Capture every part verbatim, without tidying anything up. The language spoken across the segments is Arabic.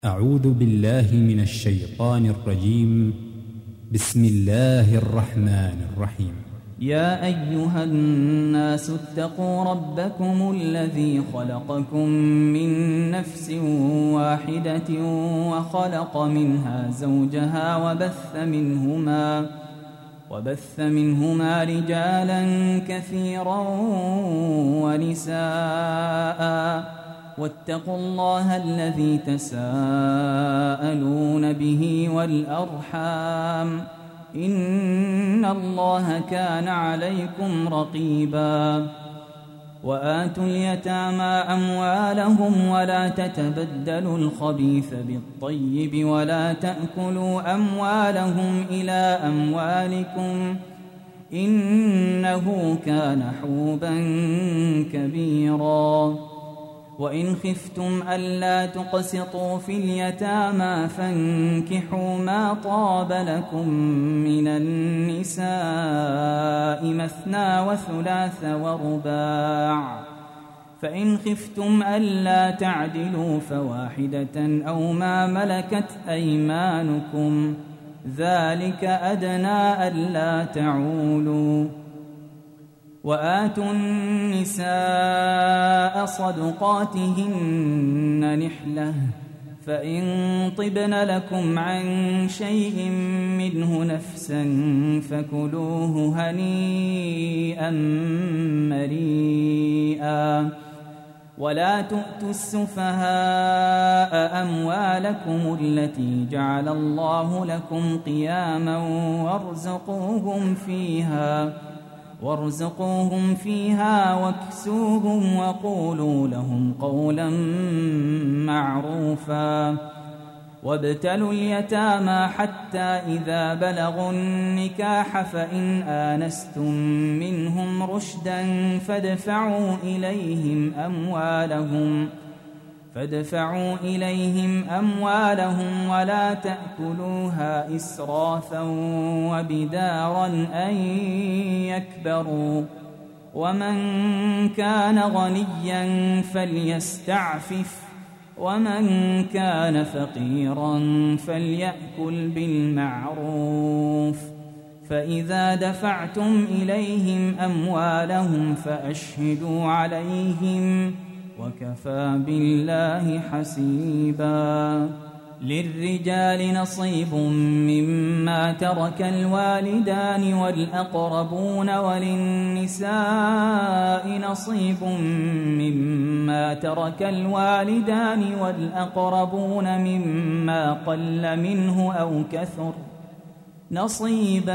أعوذ بالله من الشيطان الرجيم. بسم الله الرحمن الرحيم. يا أيها الناس اتقوا ربكم الذي خلقكم من نفس واحدة وخلق منها زوجها وبث منهما وبث منهما رجالا كثيرا ونساء واتقوا الله الذي تساءلون به والأرحام إن الله كان عليكم رقيبا. وآتوا اليتامى أموالهم ولا تتبدلوا الخبيث بالطيب ولا تأكلوا أموالهم إلى أموالكم إنه كان حوبا كبيرا. وإن خفتم ألا تقسطوا في اليتامى فانكحوا ما طاب لكم من النساء مثنى وثلاث ورباع، فإن خفتم ألا تعدلوا فواحدة أو ما ملكت أيمانكم ذلك أدنى ألا تعولوا. وآتوا النساء صدقاتهن نحلة فإن طبن لكم عن شيء منه نفسا فكلوه هنيئا مريئا. ولا تؤتوا السفهاء أموالكم التي جعل الله لكم قياما وارزقوهم فيها وارزقوهم فيها واكسوهم وقولوا لهم قولا معروفا. وابتلوا اليتامى حتى إذا بلغوا النكاح فإن آنستم منهم رشدا فادفعوا إليهم أموالهم فادفعوا إليهم أموالهم ولا تأكلوها إسرافا وبدارا أن يكبروا. ومن كان غنيا فليستعفف ومن كان فقيرا فليأكل بالمعروف. فإذا دفعتم إليهم أموالهم فأشهدوا عليهم وكفى بالله حسيبا. للرجال نصيب مما ترك الوالدان والأقربون وللنساء نصيب مما ترك الوالدان والأقربون مما قل منه أو كثر نصيبا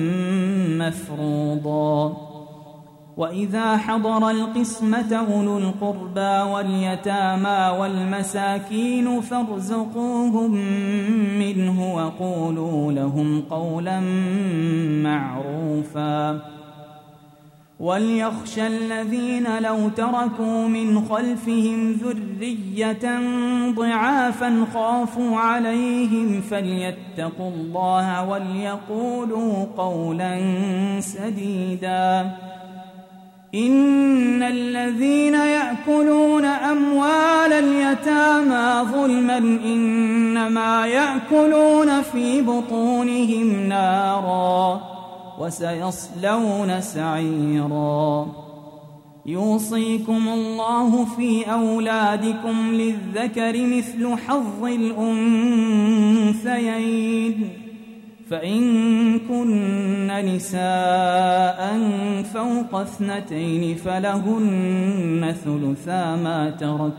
مفروضا. وإذا حضر القسمة أولو القربى واليتامى والمساكين فارزقوهم منه وقولوا لهم قولا معروفا. وليخشى الذين لو تركوا من خلفهم ذرية ضعافا خافوا عليهم فليتقوا الله وليقولوا قولا سديدا. إن الذين يأكلون أموال اليتامى ظلما إنما يأكلون في بطونهم نارا وسيصلون سعيرا. يوصيكم الله في أولادكم للذكر مثل حظ الأنثيين فإن كن نساء فوق اثنتين فلهن ثلثا ما ترك،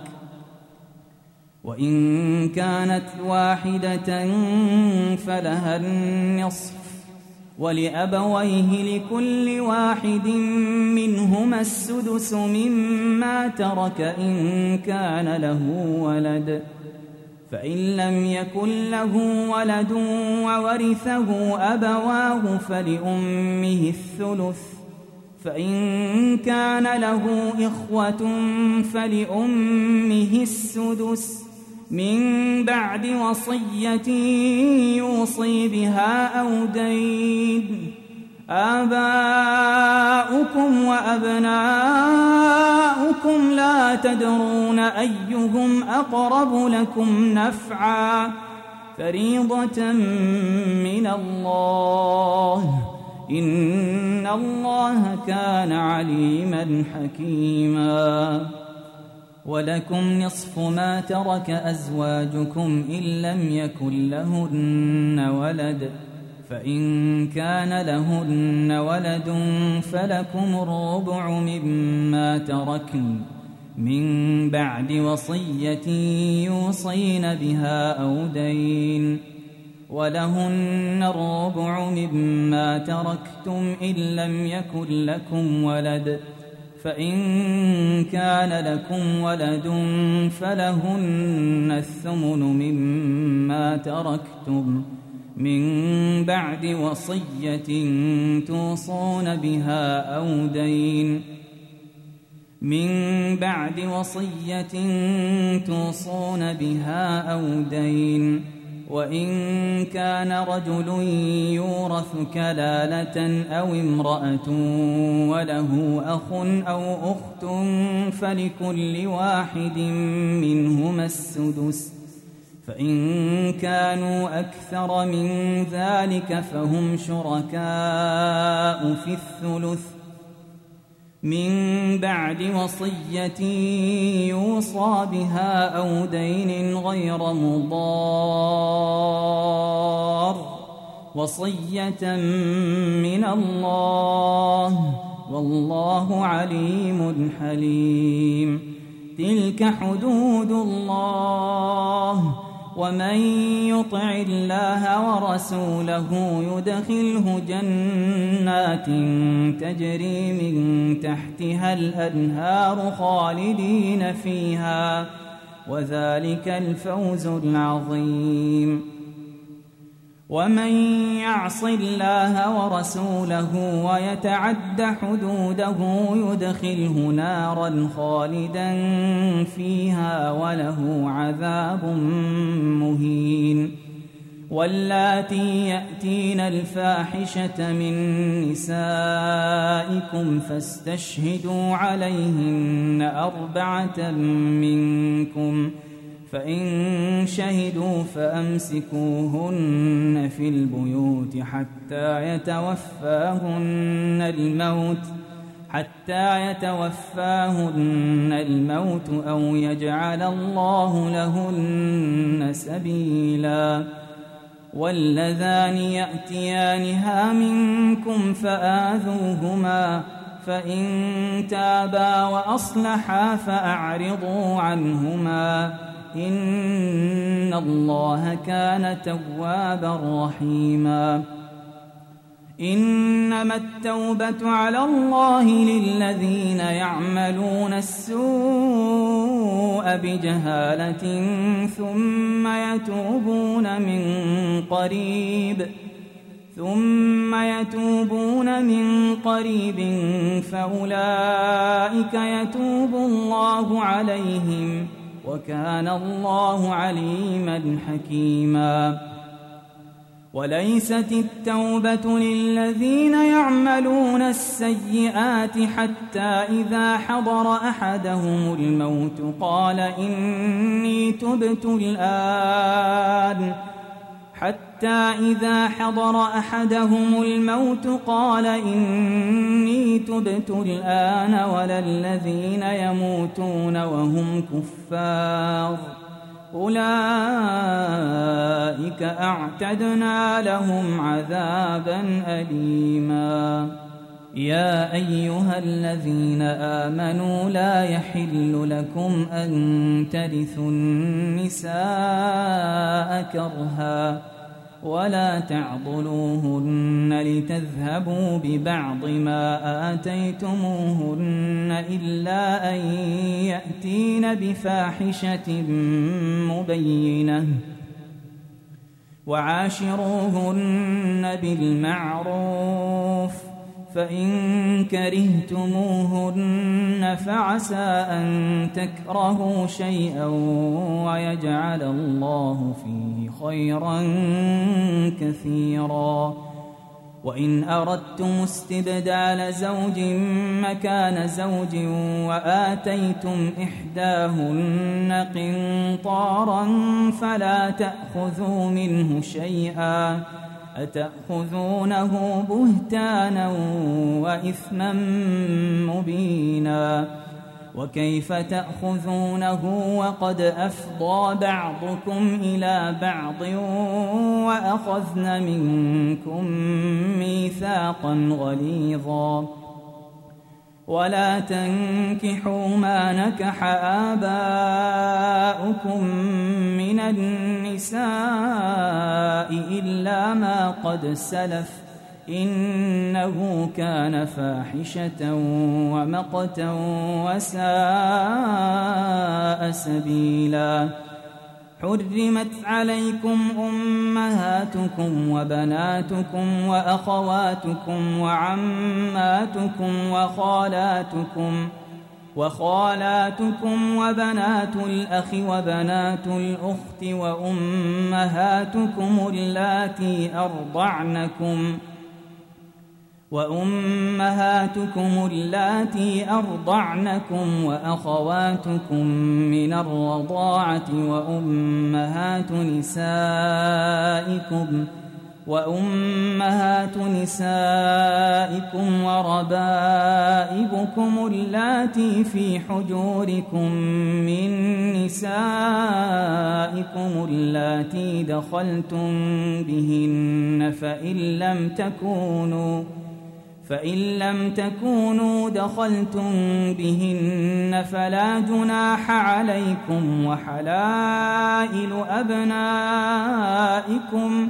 وإن كانت واحدة فلها النصف، ولأبويه لكل واحد منهما السدس مما ترك إن كان له ولد، فإن لم يكن له ولد وورثه أبواه فلأمه الثلث، فإن كان له إخوة فلأمه السدس من بعد وصية يوصي بها أو دين. آباؤكم وأبناؤكم لا تدرون أيهم أقرب لكم نفعا فريضة من الله إن الله كان عليما حكيما ولكم نصف ما ترك أزواجكم إن لم يكن لهن ولد فإن كان لهن ولد فلكم الربع مما تركن من بعد وصية يوصين بها أو دين ولهن الربع مما تركتم إن لم يكن لكم ولد فإن كان لكم ولد فلهن الثمن مما تركتم من بعد وصية توصون بها أو دين من بعد وصية توصون بها أو دين وإن كان رجل يورث كلالة أو امرأة وله أخ أو أخت فلكل واحد منهما السدس فإن كانوا أكثر من ذلك فهم شركاء في الثلث من بعد وصية يوصى بها أو دين غير مضار وصية من الله والله عليم حليم تلك حدود الله ومن يطع الله ورسوله يدخله جنات تجري من تحتها الأنهار خالدين فيها وذلك الفوز العظيم ومن يعص الله ورسوله ويتعد حدوده يدخله نارا خالدا فيها وله عذاب مهين واللاتي يأتين الفاحشة من نسائكم فاستشهدوا عليهن أربعة منكم فإن شهدوا فأمسكوهن في البيوت حتى يتوفاهن الموت حتى يتوفاهن الموت أو يجعل الله لهن سبيلا واللذان يأتيانها منكم فآذوهما فإن تابا وأصلحا فأعرضوا عنهما إن الله كان توابا رحيما إنما التوبة على الله للذين يعملون السوء بجهالة ثم يتوبون من قريب ثم يتوبون من قريب فأولئك يتوب الله عليهم وكان الله عليما حكيما وليست التوبة للذين يعملون السيئات حتى إذا حضر أحدهم الموت قال إني تبت الآن حتى إذا حضر أحدهم الموت قال إني تبت الآن ولا الذين يموتون وهم كفار أولئك أعتدنا لهم عذابا أليما يا أيها الذين آمنوا لا يحل لكم أن ترثوا النساء كرها ولا تعضلوهن لتذهبوا ببعض ما آتيتموهن إلا أن يأتين بفاحشة مبينة وعاشروهن بالمعروف فإن كرهتموهن فعسى أن تكرهوا شيئا ويجعل الله فيه خيرا كثيرا وإن أردتم استبدال زوج مكان زوج وآتيتم إحداهن قنطارا فلا تأخذوا منه شيئا أتأخذونه بهتانا وإثما مبينا وكيف تأخذونه وقد أفضى بعضكم إلى بعض وأخذن منكم ميثاقا غليظا ولا تنكحوا ما نكح آباؤكم من النساء إلا ما قد سلف إنه كان فاحشة ومقتا وساء سبيلا حرمت عليكم أمهاتكم وبناتكم وأخواتكم وعماتكم وخالاتكم وخالاتكم وبنات الأخ وبنات الأخت وأمهاتكم اللاتي أرضعنكم وأمهاتكم اللاتي أرضعنكم وأخواتكم من الرضاعة وأمهات نسائكم وأمهات نسائكم وربائبكم اللاتي في حجوركم من نسائكم اللاتي دخلتم بهن فإن لم تكونوا فإن لم تكونوا دخلتم بهن فلا جناح عليكم وحلائل أبنائكم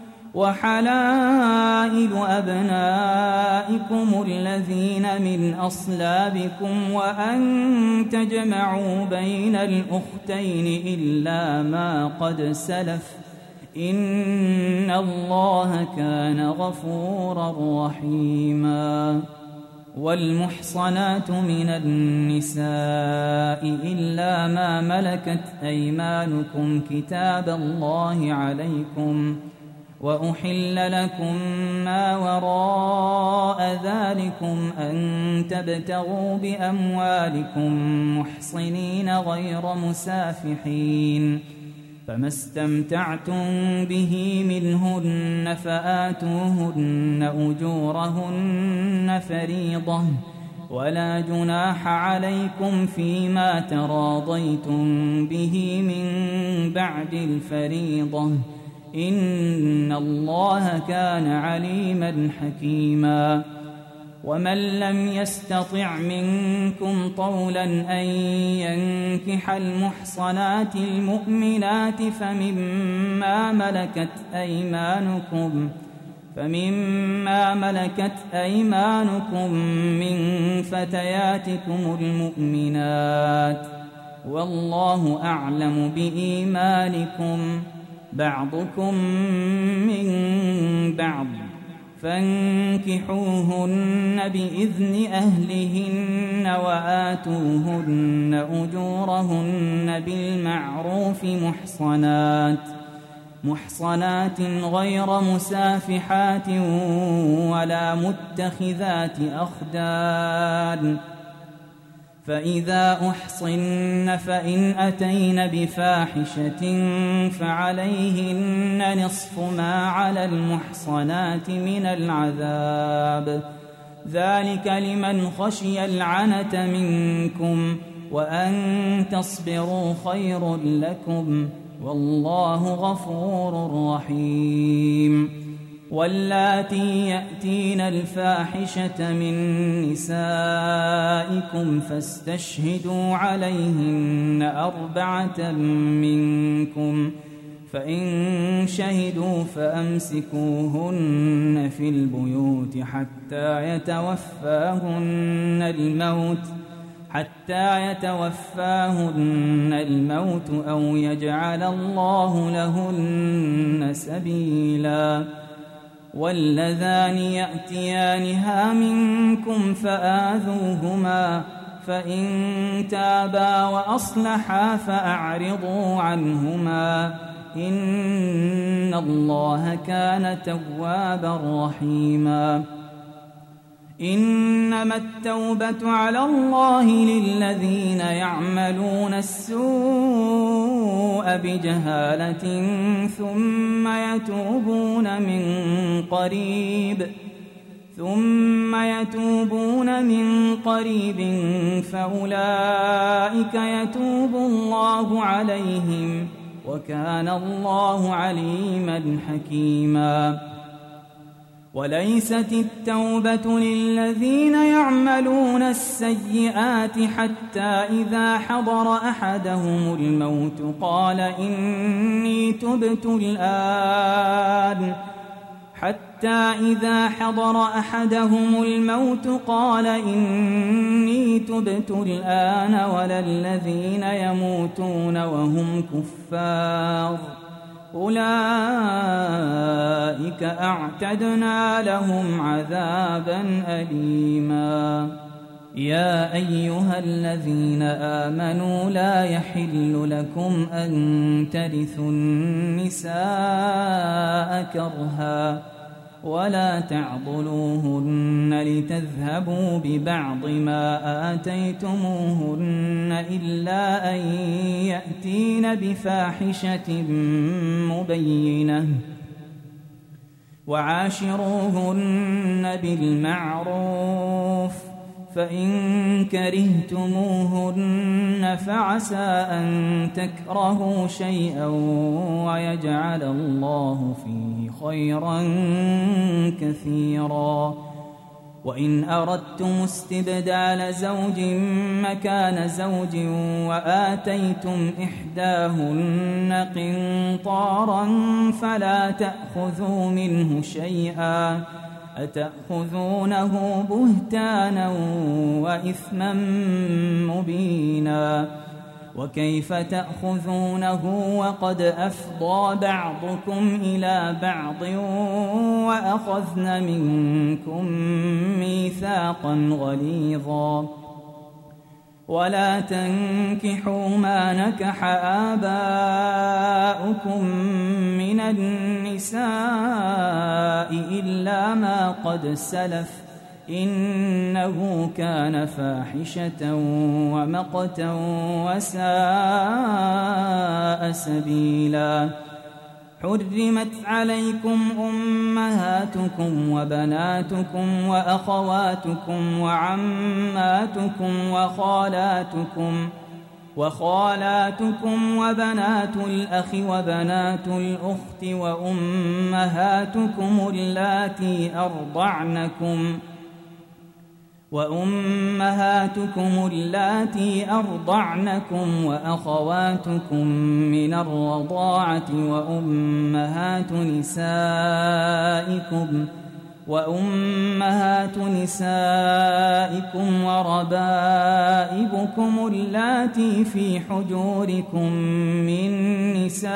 وحلائل أبنائكم الذين من أصلابكم وأن تجمعوا بين الأختين إلا ما قد سلف إن الله كان غفورا رحيما والمحصنات من النساء إلا ما ملكت أيمانكم كتاب الله عليكم وأحل لكم ما وراء ذلكم أن تبتغوا بأموالكم محصنين غير مسافحين فما استمتعتم به منهن فآتوهن أجورهن فريضة ولا جناح عليكم فيما تراضيتم به من بعد الفريضة إن الله كان عليما حكيما ومن لم يستطع منكم طولا أن ينكح المحصنات المؤمنات فمما ملكت أيمانكم فمما ملكت أيمانكم من فتياتكم المؤمنات والله أعلم بإيمانكم بعضكم من بعض فانكحوهن بإذن أهلهن وآتوهن أجورهن بالمعروف محصنات محصنات غير مسافحات ولا متخذات أخدان فإذا أحصن فإن أتين بفاحشة فعليهن نصف ما على المحصنات من العذاب ذلك لمن خشي العنة منكم وأن تصبروا خير لكم والله غفور رحيم واللاتي يأتين الفاحشة من نسائكم فاستشهدوا عليهن أربعة منكم فإن شهدوا فأمسكوهن في البيوت حتى يتوفاهن الموت حتى يتوفاهن الموت أو يجعل الله لهن سبيلا واللذان يأتيانها منكم فآذوهما فإن تابا وأصلحا فأعرضوا عنهما إن الله كان توابا رحيما إنما التوبة على الله للذين يعملون السوء بجهالة ثم يتوبون من قريب ثم يتوبون من قريب فأولئك يتوب الله عليهم وكان الله عليما حكيما وليست التوبة للذين يعملون السيئات حتى إذا حضر أحدهم الموت قال إني تبت الآن حتى إذا حضر أحدهم الموت قال إني تبت الآن ولا الذين يموتون وهم كفار أولئك أعتدنا لهم عذابا أليما يا أيها الذين آمنوا لا يحل لكم أن ترثوا النساء كرها ولا تعضلوهن لتذهبوا ببعض ما آتيتموهن إلا أن يأتين بفاحشة مبينة وعاشروهن بالمعروف فإن كرهتموهن فعسى أن تكرهوا شيئا ويجعل الله فيه خيرا كثيرا وإن أردتم استبدال زوج مكان زوج وآتيتم إحداهن قنطارا فلا تأخذوا منه شيئا أتأخذونه بهتانا وإثما مبينا وكيف تأخذونه وقد أفضى بعضكم إلى بعض وأخذن منكم ميثاقا غليظا ولا تنكحوا ما نكح آباؤكم من النساء إلا ما قد سلف إنه كان فاحشة ومقتا وساء سبيلا حرمت عليكم أمهاتكم وبناتكم وأخواتكم وعماتكم وخالاتكم وخالاتكم وبنات الأخ وبنات الأخت وأمهاتكم اللاتي أرضعنكم وأمهاتكم اللاتي أرضعنكم وأخواتكم من الرضاعة وأمهات نسائكم وأمهات نسائكم وربائبكم اللاتي في حجوركم من نسائكم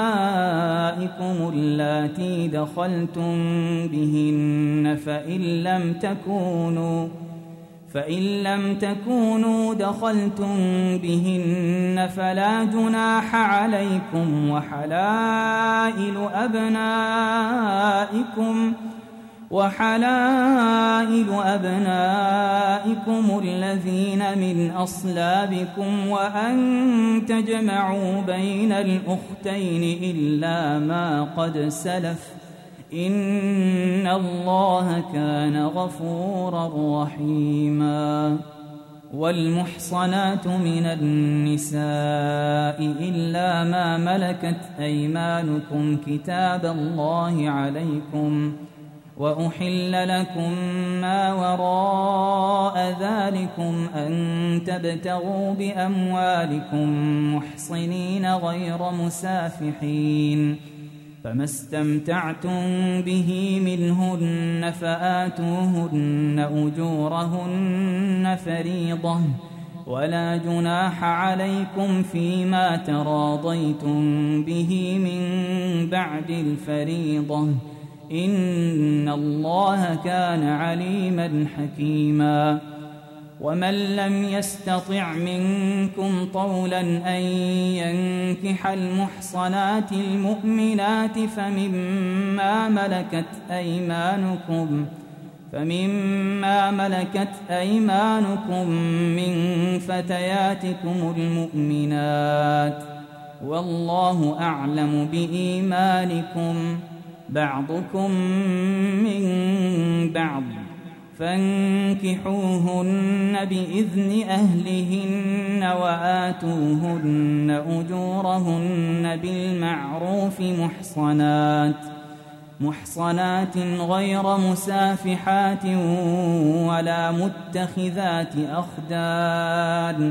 اللاتي دخلتم بهن فإن لم تكونوا فإن لم تكونوا دخلتم بهن فلا جناح عليكم وحلائل أبنائكم وحلائل أبنائكم الذين من أصلابكم وأن تجمعوا بين الأختين إلا ما قد سلف إن الله كان غفورا رحيما والمحصنات من النساء إلا ما ملكت أيمانكم كتاب الله عليكم وأحل لكم ما وراء ذلكم أن تبتغوا بأموالكم محصنين غير مسافحين فما استمتعتم به منهن فآتوهن أجورهن فريضة ولا جناح عليكم فيما تراضيتم به من بعد الفريضة إن الله كان عليما حكيما ومن لم يستطع منكم طولا أن ينكح المحصنات المؤمنات فمما ملكت أيمانكم فمما ملكت أيمانكم من فتياتكم المؤمنات والله أعلم بإيمانكم بعضكم من بعض فانكحوهن بإذن أهلهن وآتوهن أجورهن بالمعروف محصنات محصنات غير مسافحات ولا متخذات أخدان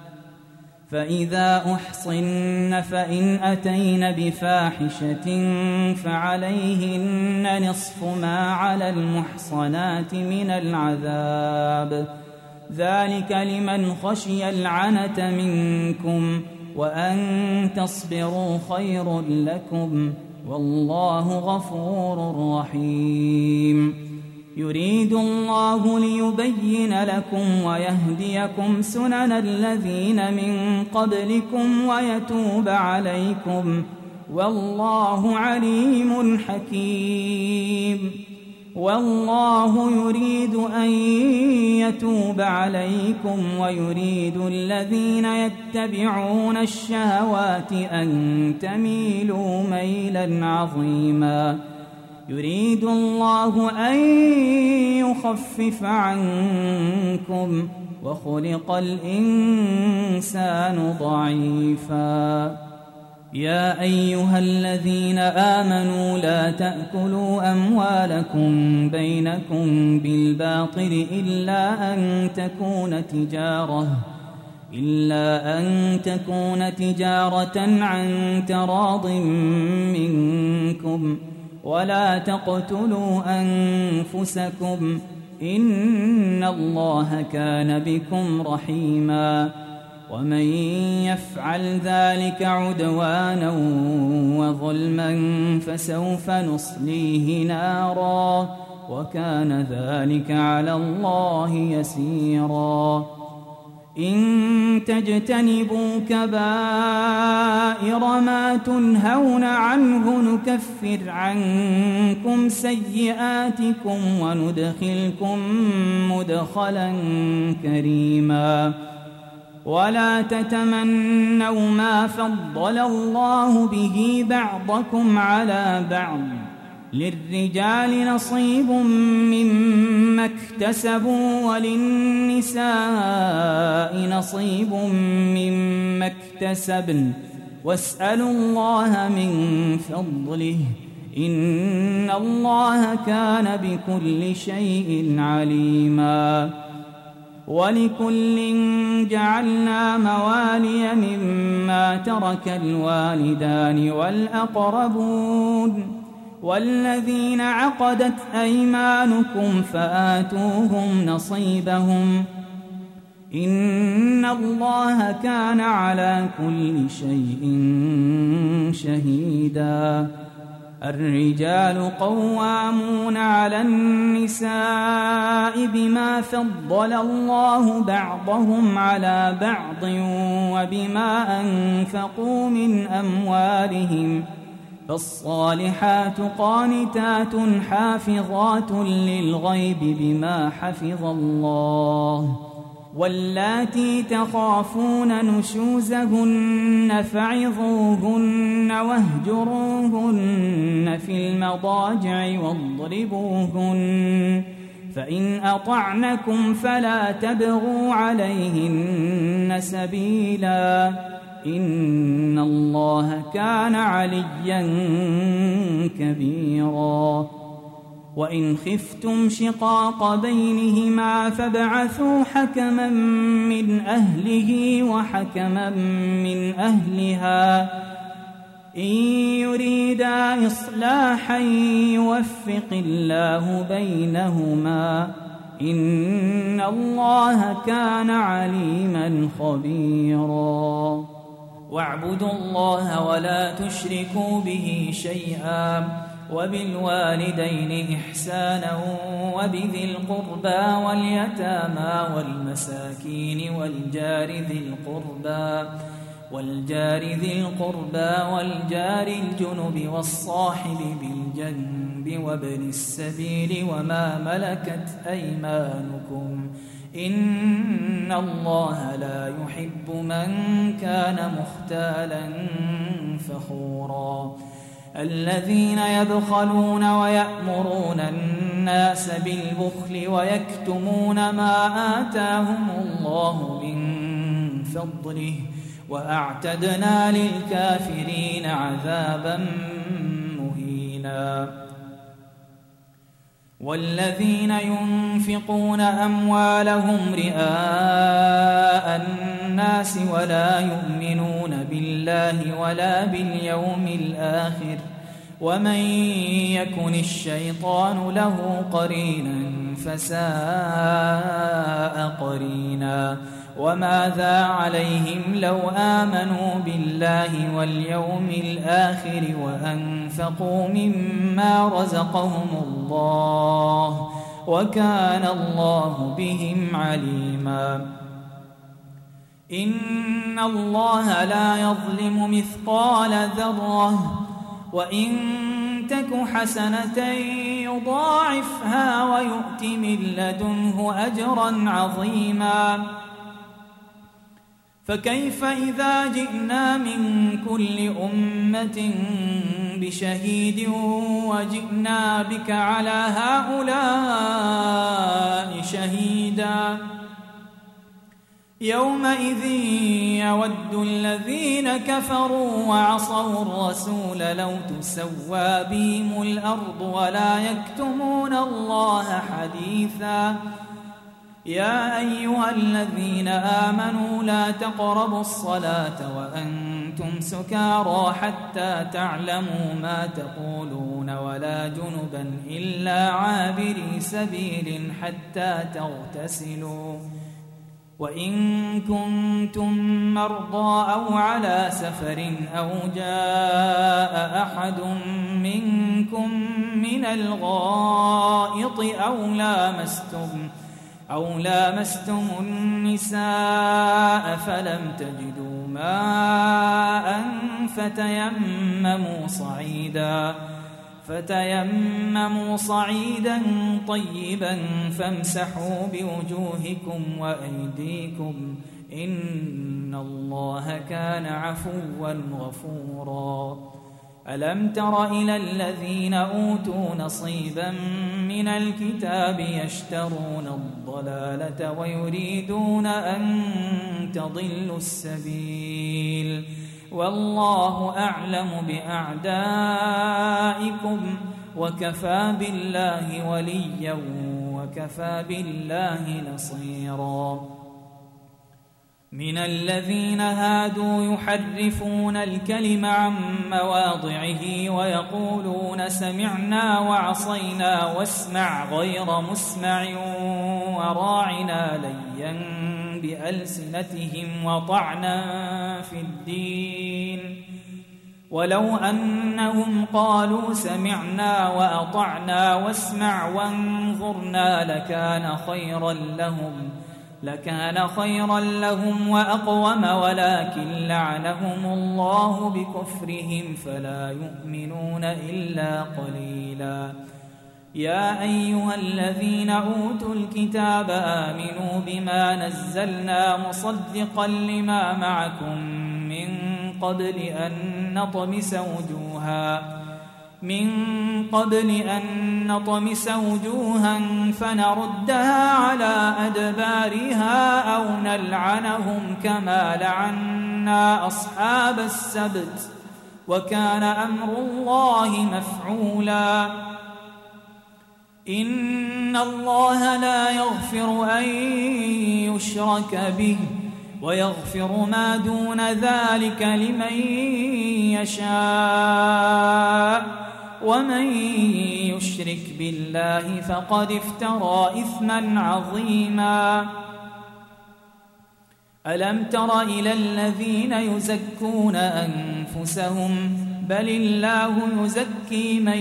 فإذا أحصن فإن أتين بفاحشة فعليهن نصف ما على المحصنات من العذاب ذلك لمن خشي العنة منكم وأن تصبروا خير لكم والله غفور رحيم يريد الله ليبين لكم ويهديكم سنن الذين من قبلكم ويتوب عليكم والله عليم حكيم والله يريد أن يتوب عليكم ويريد الذين يتبعون الشهوات أن تميلوا ميلا عظيما يريد الله أن يخفف عنكم وخلق الإنسان ضعيفا يا أيها الذين آمنوا لا تأكلوا أموالكم بينكم بالباطل إلا أن تكون تجارة إلا أن تكون تجارة عن تراض منكم ولا تقتلوا أنفسكم إن الله كان بكم رحيما ومن يفعل ذلك عدوانا وظلما فسوف نصليه نارا وكان ذلك على الله يسيرا إن تجتنبوا كبائر ما تنهون عنه نكفر عنكم سيئاتكم وندخلكم مدخلا كريما ولا تتمنوا ما فضل الله به بعضكم على بعض للرجال نصيب مما اكتسبوا وللنساء نصيب مما اكتسبن واسألوا الله من فضله إن الله كان بكل شيء عليما ولكل جعلنا موالي مما ترك الوالدان والأقربون والذين عقدت أيمانكم فآتوهم نصيبهم إن الله كان على كل شيء شهيدا الرجال قوامون على النساء بما فضل الله بعضهم على بعض وبما أنفقوا من أموالهم فالصالحات قانتات حافظات للغيب بما حفظ الله واللاتي تخافون نشوزهن فعظوهن واهجروهن في المضاجع واضربوهن فإن أطعنكم فلا تبغوا عليهن سبيلا إن الله كان عليا كبيرا وإن خفتم شقاق بينهما فابعثوا حكما من أهله وحكما من أهلها إن يريدا إصلاحا يوفق الله بينهما إن الله كان عليما خبيرا واعبدوا الله ولا تشركوا به شيئا وبالوالدين إحسانا وبذي القربى واليتامى والمساكين والجار ذي القربى والجار ذي القربى والجار الجنب والصاحب بالجنب وابن السبيل وما ملكت أيمانكم إن الله لا يحب من كان مختالا فخورا الذين يبخلون ويأمرون الناس بالبخل ويكتمون ما آتاهم الله من فضله وأعتدنا للكافرين عذابا مهينا والذين ينفقون أموالهم رئاء الناس ولا يؤمنون بالله ولا باليوم الآخر ومن يكن الشيطان له قرينا فساء قرينا وماذا عليهم لو آمنوا بالله واليوم الآخر وأنفقوا مما رزقهم الله وكان الله بهم عليما إن الله لا يظلم مثقال ذرة وإن تك حسنة يضاعفها ويؤت من لدنه أجرا عظيما فكيف إذا جئنا من كل أمة بشهيد وجئنا بك على هؤلاء شهيدا يومئذ يود الذين كفروا وعصوا الرسول لو تسوى بهم الأرض ولا يكتمون الله حديثا يا أيها الذين آمنوا لا تقربوا الصلاة وأنتم سكارى حتى تعلموا ما تقولون ولا جنبا إلا عابري سبيل حتى تغتسلوا وإن كنتم مرضى أو على سفر أو جاء أحد منكم من الغائط أو لامستم أو لامستم النساء فلم تجدوا ماء فتيمموا صعيدا فتيمموا صعيدا طيبا فامسحوا بوجوهكم وأيديكم إن الله كان عفوا غفورا ألم تر إلى الذين أوتوا نصيبا من الكتاب يشترون الضلالة ويريدون أن تضلوا السبيل والله أعلم بأعدائكم وكفى بالله وليا وكفى بالله نصيرا من الذين هادوا يحرفون الكلم عن مواضعه ويقولون سمعنا وعصينا واسمع غير مسمع وراعنا ليا بألسنتهم وطعنا في الدين ولو أنهم قالوا سمعنا وأطعنا واسمع وانظرنا لكان خيرا لهم لكان خيرا لهم وأقوم ولكن لعنهم الله بكفرهم فلا يؤمنون إلا قليلا يا أيها الذين أوتوا الكتاب آمنوا بما نزلنا مصدقا لما معكم من قبل أن نطمس وجوها من قبل أن نطمس وجوها فنردها على أدبارها أو نلعنهم كما لعنا أصحاب السبت وكان أمر الله مفعولا إن الله لا يغفر أن يشرك به ويغفر ما دون ذلك لمن يشاء ومن يشرك بالله فقد افترى إثما عظيما ألم تر إلى الذين يزكون أنفسهم بل الله يزكي من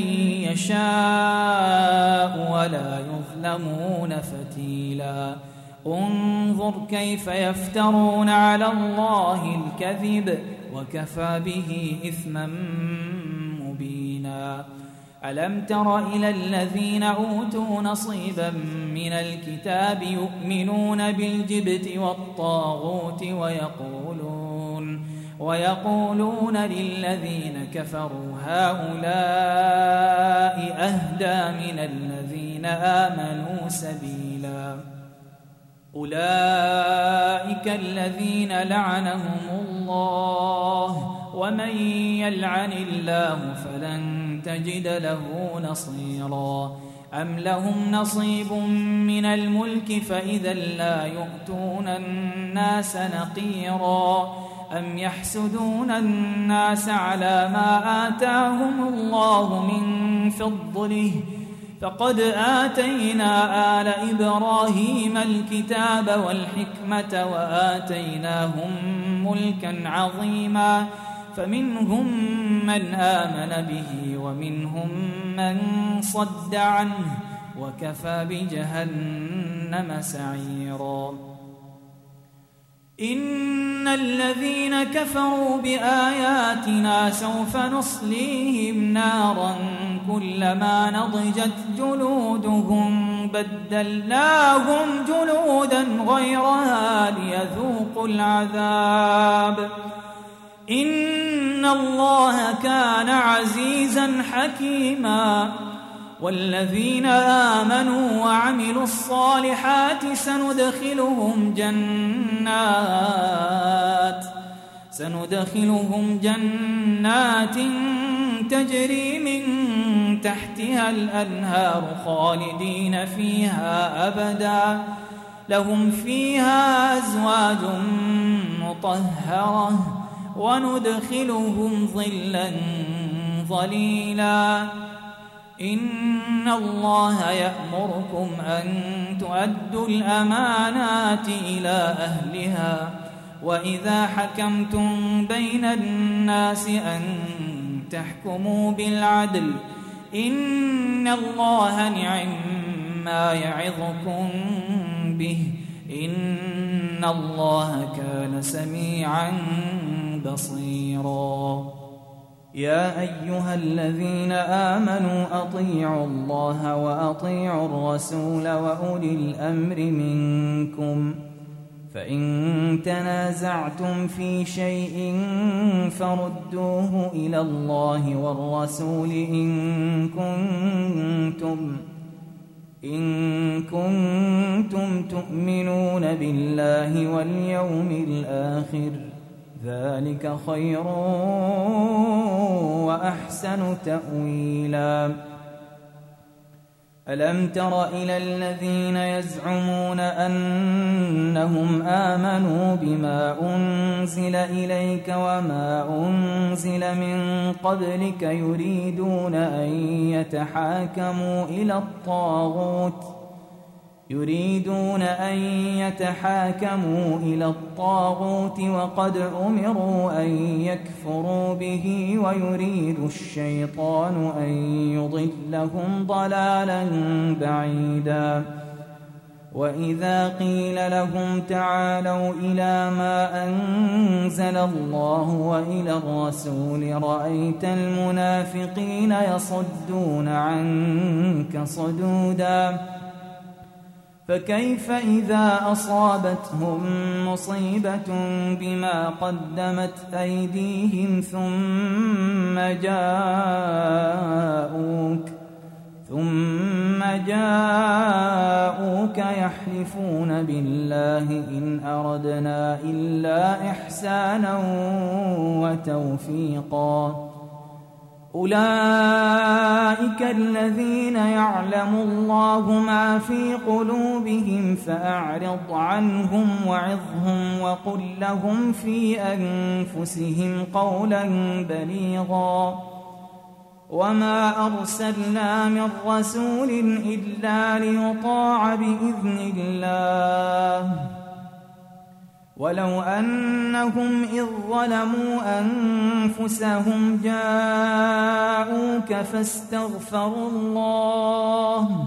يشاء ولا يظلمون فتيلا انظر كيف يفترون على الله الكذب وكفى به إثما مبينا ألم تر إلى الذين أوتوا نصيبا من الكتاب يؤمنون بالجبت والطاغوت ويقولون ويقولون للذين كفروا هؤلاء أهدى من الذين آمنوا سبيلا أولئك الذين لعنهم الله ومن يلعن الله فلن تجد له نصيرا أم لهم نصيب من الملك فإذا لا يؤتون الناس نقيرا أم يحسدون الناس على ما آتاهم الله من فضله فقد آتينا آل إبراهيم الكتاب والحكمة وآتيناهم ملكا عظيما فمنهم من آمن به ومنهم من صد عنه وكفى بجهنم سعيرا إن الذين كفروا بآياتنا سوف نصليهم نارا كلما نضجت جلودهم بدلناهم جلودا غيرها ليذوقوا العذاب إن الله كان عزيزا حكيما والذين آمنوا وعملوا الصالحات سندخلهم جنات سندخلهم جنات تجري من تحتها الأنهار خالدين فيها أبدا لهم فيها أزواج مطهرة وندخلهم ظلا ظليلا إن الله يأمركم أن تؤدوا الأمانات إلى أهلها وإذا حكمتم بين الناس أن تحكموا بالعدل إن الله نعم ما يعظكم به إن الله كان سميعا بصيرا يا أيها الذين آمنوا أطيعوا الله وأطيعوا الرسول وأولي الأمر منكم فإن تنازعتم في شيء فردوه إلى الله والرسول إن كنتم إن كنتم تؤمنون بالله واليوم الآخر ذلك خير وأحسن تأويلا ألم تر إلى الذين يزعمون أنهم آمنوا بما أنزل إليك وما أنزل من قبلك يريدون أن يتحاكموا إلى الطاغوت يريدون أن يتحاكموا إلى الطاغوت وقد أمروا أن يكفروا به ويريد الشيطان أن يضلهم ضلالا بعيدا وإذا قيل لهم تعالوا إلى ما أنزل الله وإلى الرسول رأيت المنافقين يصدون عنك صدودا فكيف إذا أصابتهم مصيبة بما قدمت أيديهم ثم جاءوك ثم جاءوك يحلفون بالله إن أردنا إلا إحسانا وتوفيقا أولئك الذين يعلم الله ما في قلوبهم فأعرض عنهم وعظهم وقل لهم في أنفسهم قولا بليغا وما أرسلنا من رسول إلا ليطاع بإذن الله ولو أنهم إذ ظلموا أنفسهم جاءوك فاستغفروا الله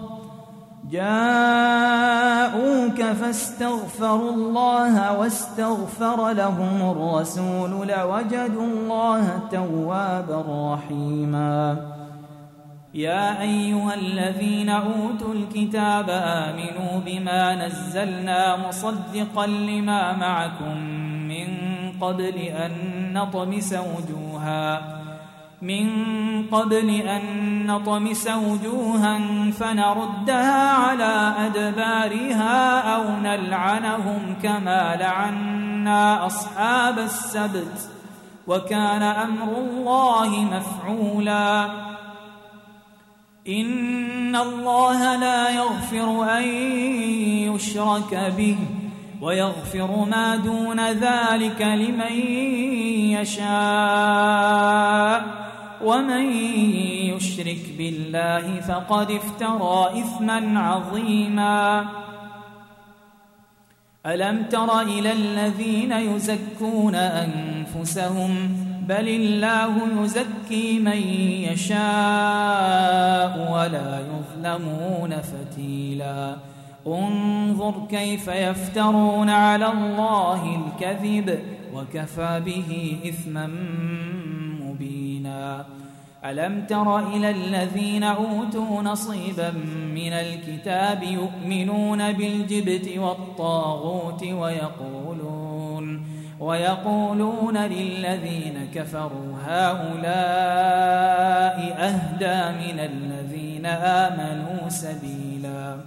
جاءوك فاستغفروا الله واستغفر لهم الرسول لوجدوا الله توابا رحيما. يا أيها الذين أوتوا الكتاب آمنوا بما نزلنا مصدقا لما معكم من قبل أن نطمس وجوها من قبل أن نطمس وجوها فنردها على أدبارها أو نلعنهم كما لعنا أصحاب السبت وكان أمر الله مفعولا. إن الله لا يغفر أن يشرك به ويغفر ما دون ذلك لمن يشاء ومن يشرك بالله فقد افترى إثما عظيما. ألم تر إلى الذين يزكون أنفسهم بل الله يزكي من يشاء ولا يظلمون فتيلا. انظر كيف يفترون على الله الكذب وكفى به إثما مبينا. ألم تر إلى الذين أوتوا نصيبا من الكتاب يؤمنون بالجبت والطاغوت ويقولون ويقولون للذين كفروا هؤلاء أهدى من الذين آمنوا سبيلا.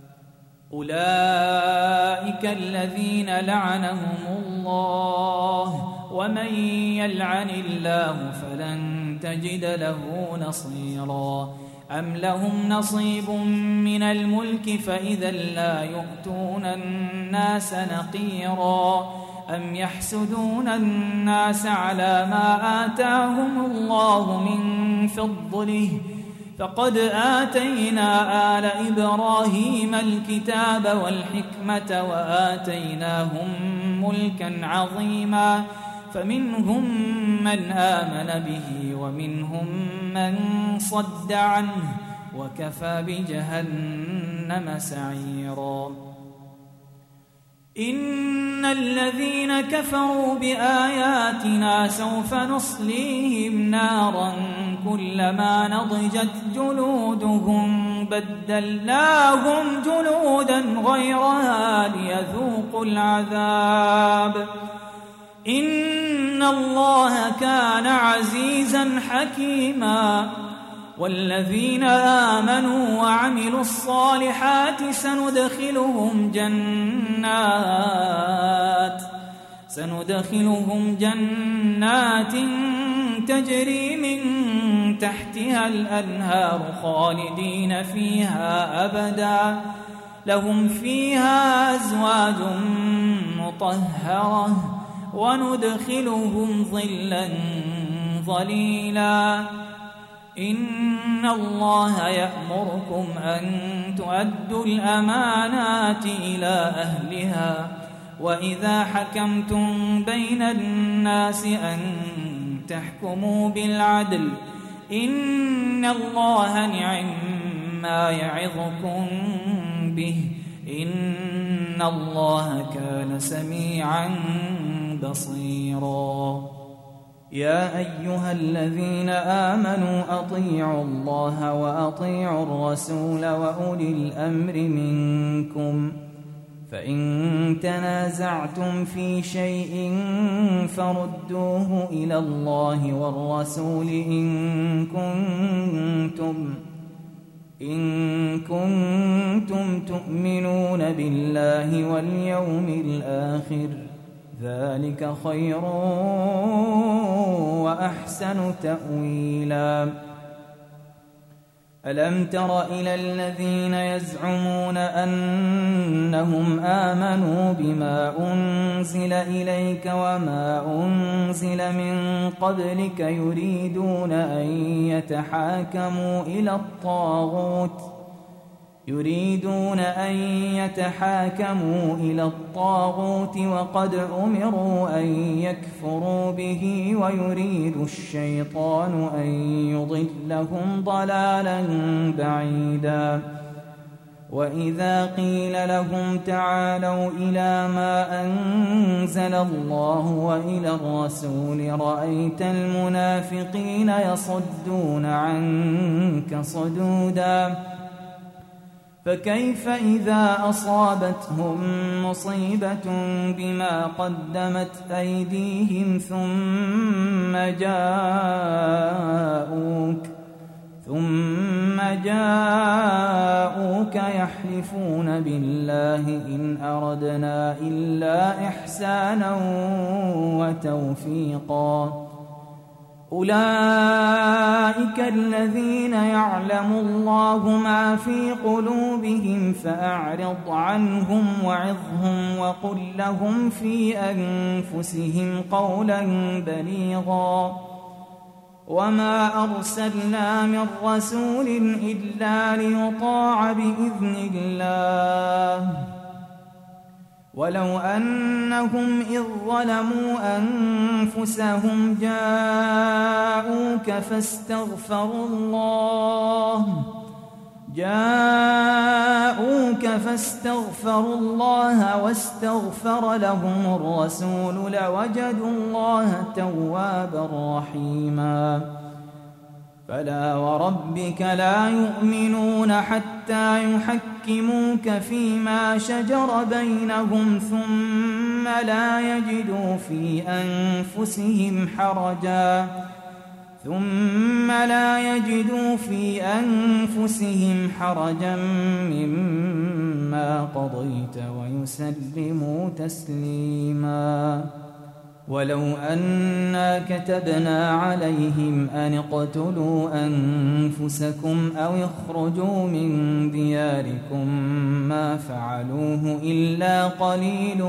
أولئك الذين لعنهم الله ومن يلعن الله فلن تجد له نصيرا. أم لهم نصيب من الملك فإذا لا يؤتون الناس نقيرا. أم يحسدون الناس على ما آتاهم الله من فضله فقد آتينا آل إبراهيم الكتاب والحكمة وآتيناهم ملكا عظيما. فمنهم من آمن به ومنهم من صد عنه وكفى بجهنم سعيرا. إن الذين كفروا بآياتنا سوف نصليهم نارا كلما نضجت جلودهم بدلناهم جلودا غيرها ليذوقوا العذاب إن الله كان عزيزا حكيما. والذين آمنوا وعملوا الصالحات سندخلهم جنات سندخلهم جنات تجري من تحتها الأنهار خالدين فيها أبدا لهم فيها أزواج مطهرة وندخلهم ظلا ظليلا. إن الله يأمركم أن تؤدوا الأمانات إلى أهلها وإذا حكمتم بين الناس أن تحكموا بالعدل إن الله نعم ما يعظكم به إن الله كان سميعا بصيرا. يا أيها الذين آمنوا أطيعوا الله وأطيعوا الرسول وأولي الأمر منكم فإن تنازعتم في شيء فردوه إلى الله والرسول إن كنتم إن كنتم تؤمنون بالله واليوم الآخر ذلك خير وأحسن تأويلا. ألم تر إلى الذين يزعمون أنهم آمنوا بما أنزل إليك وما أنزل من قبلك يريدون أن يتحاكموا إلى الطاغوت يريدون أن يتحاكموا إلى الطاغوت وقد أمروا أن يكفروا به ويريد الشيطان أن يضلهم ضلالا بعيدا وإذا قيل لهم تعالوا إلى ما أنزل الله وإلى الرسول رأيت المنافقين يصدون عنك صدودا فكيف إذا أصابتهم مصيبة بما قدمت أيديهم ثم جاءوك ثم جاءوك يحلفون بالله إن أردنا إلا إحسانا وتوفيقا أولئك الذين يعلم الله ما في قلوبهم فأعرض عنهم وعظهم وقل لهم في أنفسهم قولا بليغا وما أرسلنا من رسول إلا ليطاع بإذن الله ولو أنهم إذ ظلموا أنفسهم جاءوك فاستغفروا الله جاءوك فاستغفروا الله واستغفر لهم الرسول لوجدوا الله توابا رحيما فلا وربك لا يؤمنون حتى يحكموك فيما شجر بينهم ثم لا يجدوا في أنفسهم حرجا ثم لا يجدوا في أنفسهم حرجا مما قضيت ويسلموا تسليما ولو أنا كتبنا عليهم أن اقتلوا أنفسكم أو اخرجوا من دياركم ما فعلوه إلا قليل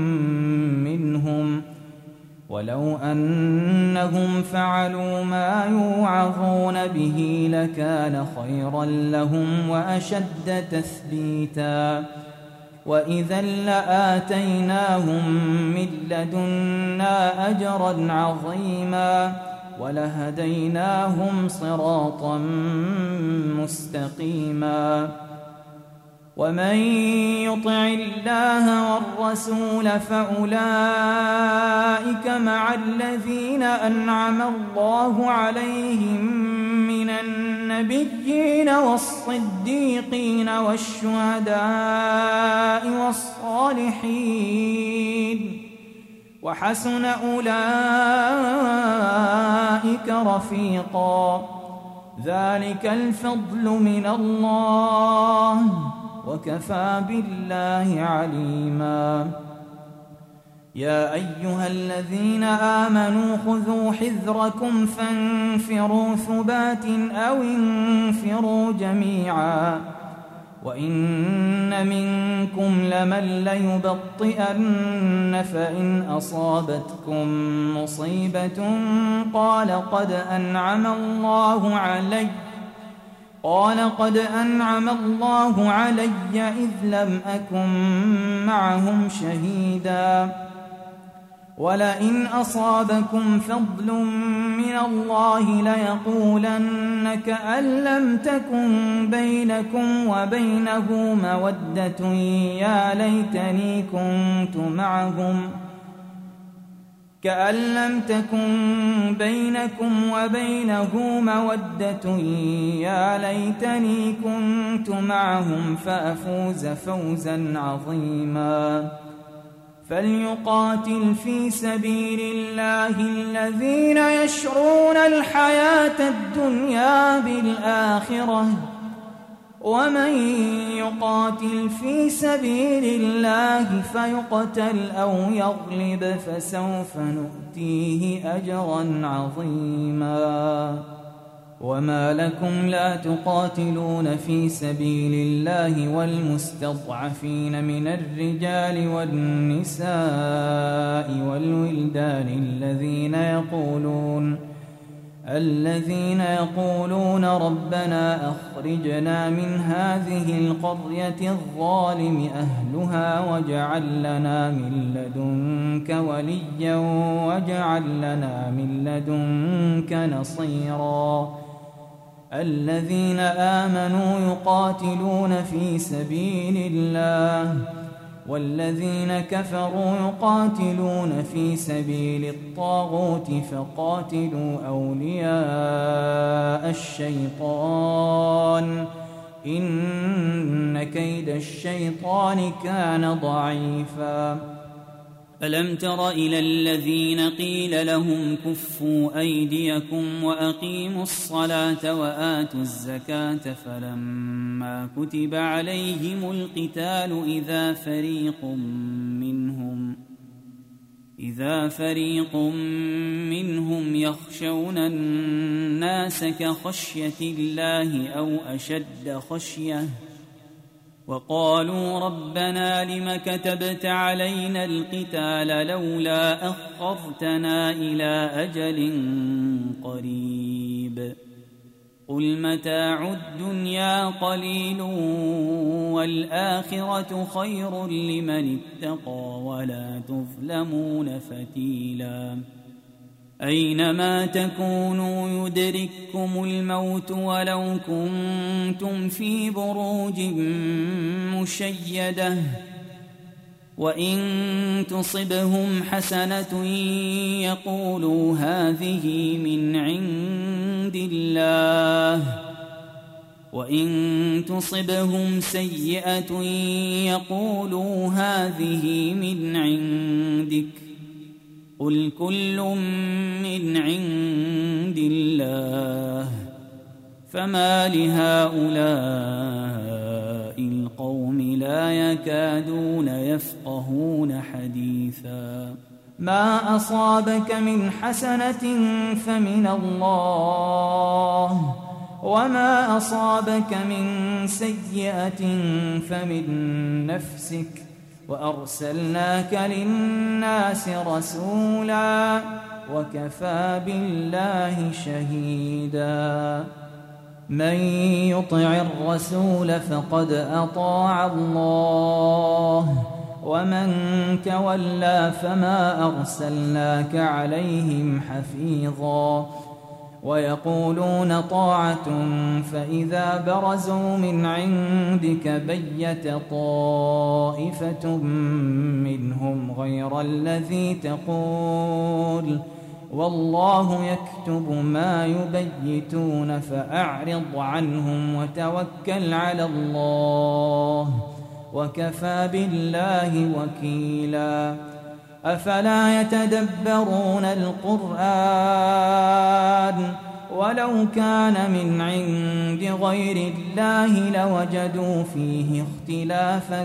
منهم ولو أنهم فعلوا ما يوعظون به لكان خيرا لهم وأشد تثبيتا وإذا لآتيناهم من لدنا أجرا عظيما ولهديناهم صراطا مستقيما ومن يطع الله والرسول فأولئك مع الذين أنعم الله عليهم من النبيين والصديقين والشهداء والصالحين وحسن أولئك رفيقا ذلك الفضل من الله وكفى بالله عليما يا أيها الذين آمنوا خذوا حذركم فانفروا ثبات أو انفروا جميعا وإن منكم لمن ليبطئن فإن أصابتكم مصيبة قال قد أنعم الله علي قال قد أنعم الله علي إذ لم أكن معهم شهيدا ولئن أصابكم فضل من الله ليقولن كأن لم تكن بينكم وبينه مودة يا ليتني كنت معهم كأن لم تكن بينكم وبينه مودة يا ليتني كنت معهم فأفوز فوزا عظيما فليقاتل في سبيل الله الذين يشرون الحياة الدنيا بالآخرة ومن يقاتل في سبيل الله فيقتل أو يغلب فسوف نؤتيه أجرا عظيما وما لكم لا تقاتلون في سبيل الله والمستضعفين من الرجال والنساء والولدان الذين يقولون الذين يقولون ربنا أخرجنا من هذه القرية الظالم أهلها واجعل لنا من لدنك وليا واجعل لنا من لدنك نصيرا الذين آمنوا يقاتلون في سبيل الله والذين كفروا يقاتلون في سبيل الطاغوت فقاتلوا أولياء الشيطان إن كيد الشيطان كان ضعيفا ألم تر إلى الذين قيل لهم كفوا أيديكم وأقيموا الصلاة وآتوا الزكاة فلما كتب عليهم القتال إذا فريق منهم إذا فريق منهم يخشون الناس كخشية الله أو أشد خشية وقالوا ربنا لم كتبت علينا القتال لولا أخرتنا إلى أجل قريب قل متاع الدنيا قليل والآخرة خير لمن اتقى ولا تظلمون فتيلا أينما تكونوا يدرككم الموت ولو كنتم في بروج مشيدة وإن تصبهم حسنة يقولوا هذه من عند الله وإن تصبهم سيئة يقولوا هذه من عندك قل كل من عند الله فما لهؤلاء القوم لا يكادون يفقهون حديثا ما أصابك من حسنة فمن الله وما أصابك من سيئة فمن نفسك وأرسلناك للناس رسولا وكفى بالله شهيدا من يطع الرسول فقد أطاع الله ومن تولى فما أرسلناك عليهم حفيظا ويقولون طاعة فإذا برزوا من عندك بيت طائفة منهم غير الذي تقول والله يكتب ما يبيتون فأعرض عنهم وتوكل على الله وكفى بالله وكيلا أفلا يتدبرون القرآن ولو كان من عند غير الله لوجدوا فيه اختلافا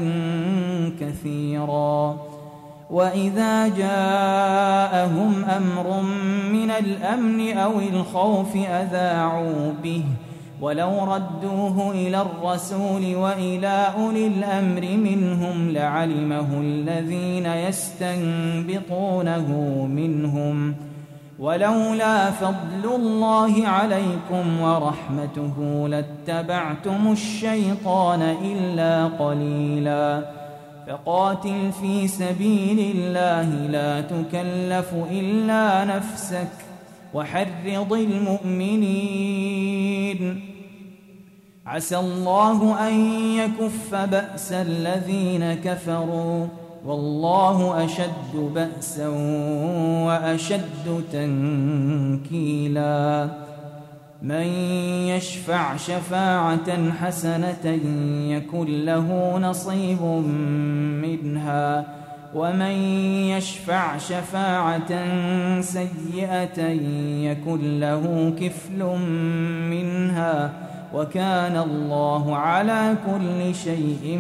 كثيرا وإذا جاءهم أمر من الأمن أو الخوف أذاعوا به ولو ردوه إلى الرسول وإلى أولي الأمر منهم لعلمه الذين يستنبطونه منهم ولولا فضل الله عليكم ورحمته لاتبعتم الشيطان إلا قليلا فقاتل في سبيل الله لا تكلف إلا نفسك وحرض المؤمنين عسى الله أن يكف بأس الذين كفروا والله أشد بأسا وأشد تنكيلا من يشفع شفاعة حسنة يكن له نصيب منها ومن يشفع شفاعة سيئة يكن له كفل منها وكان الله على كل شيء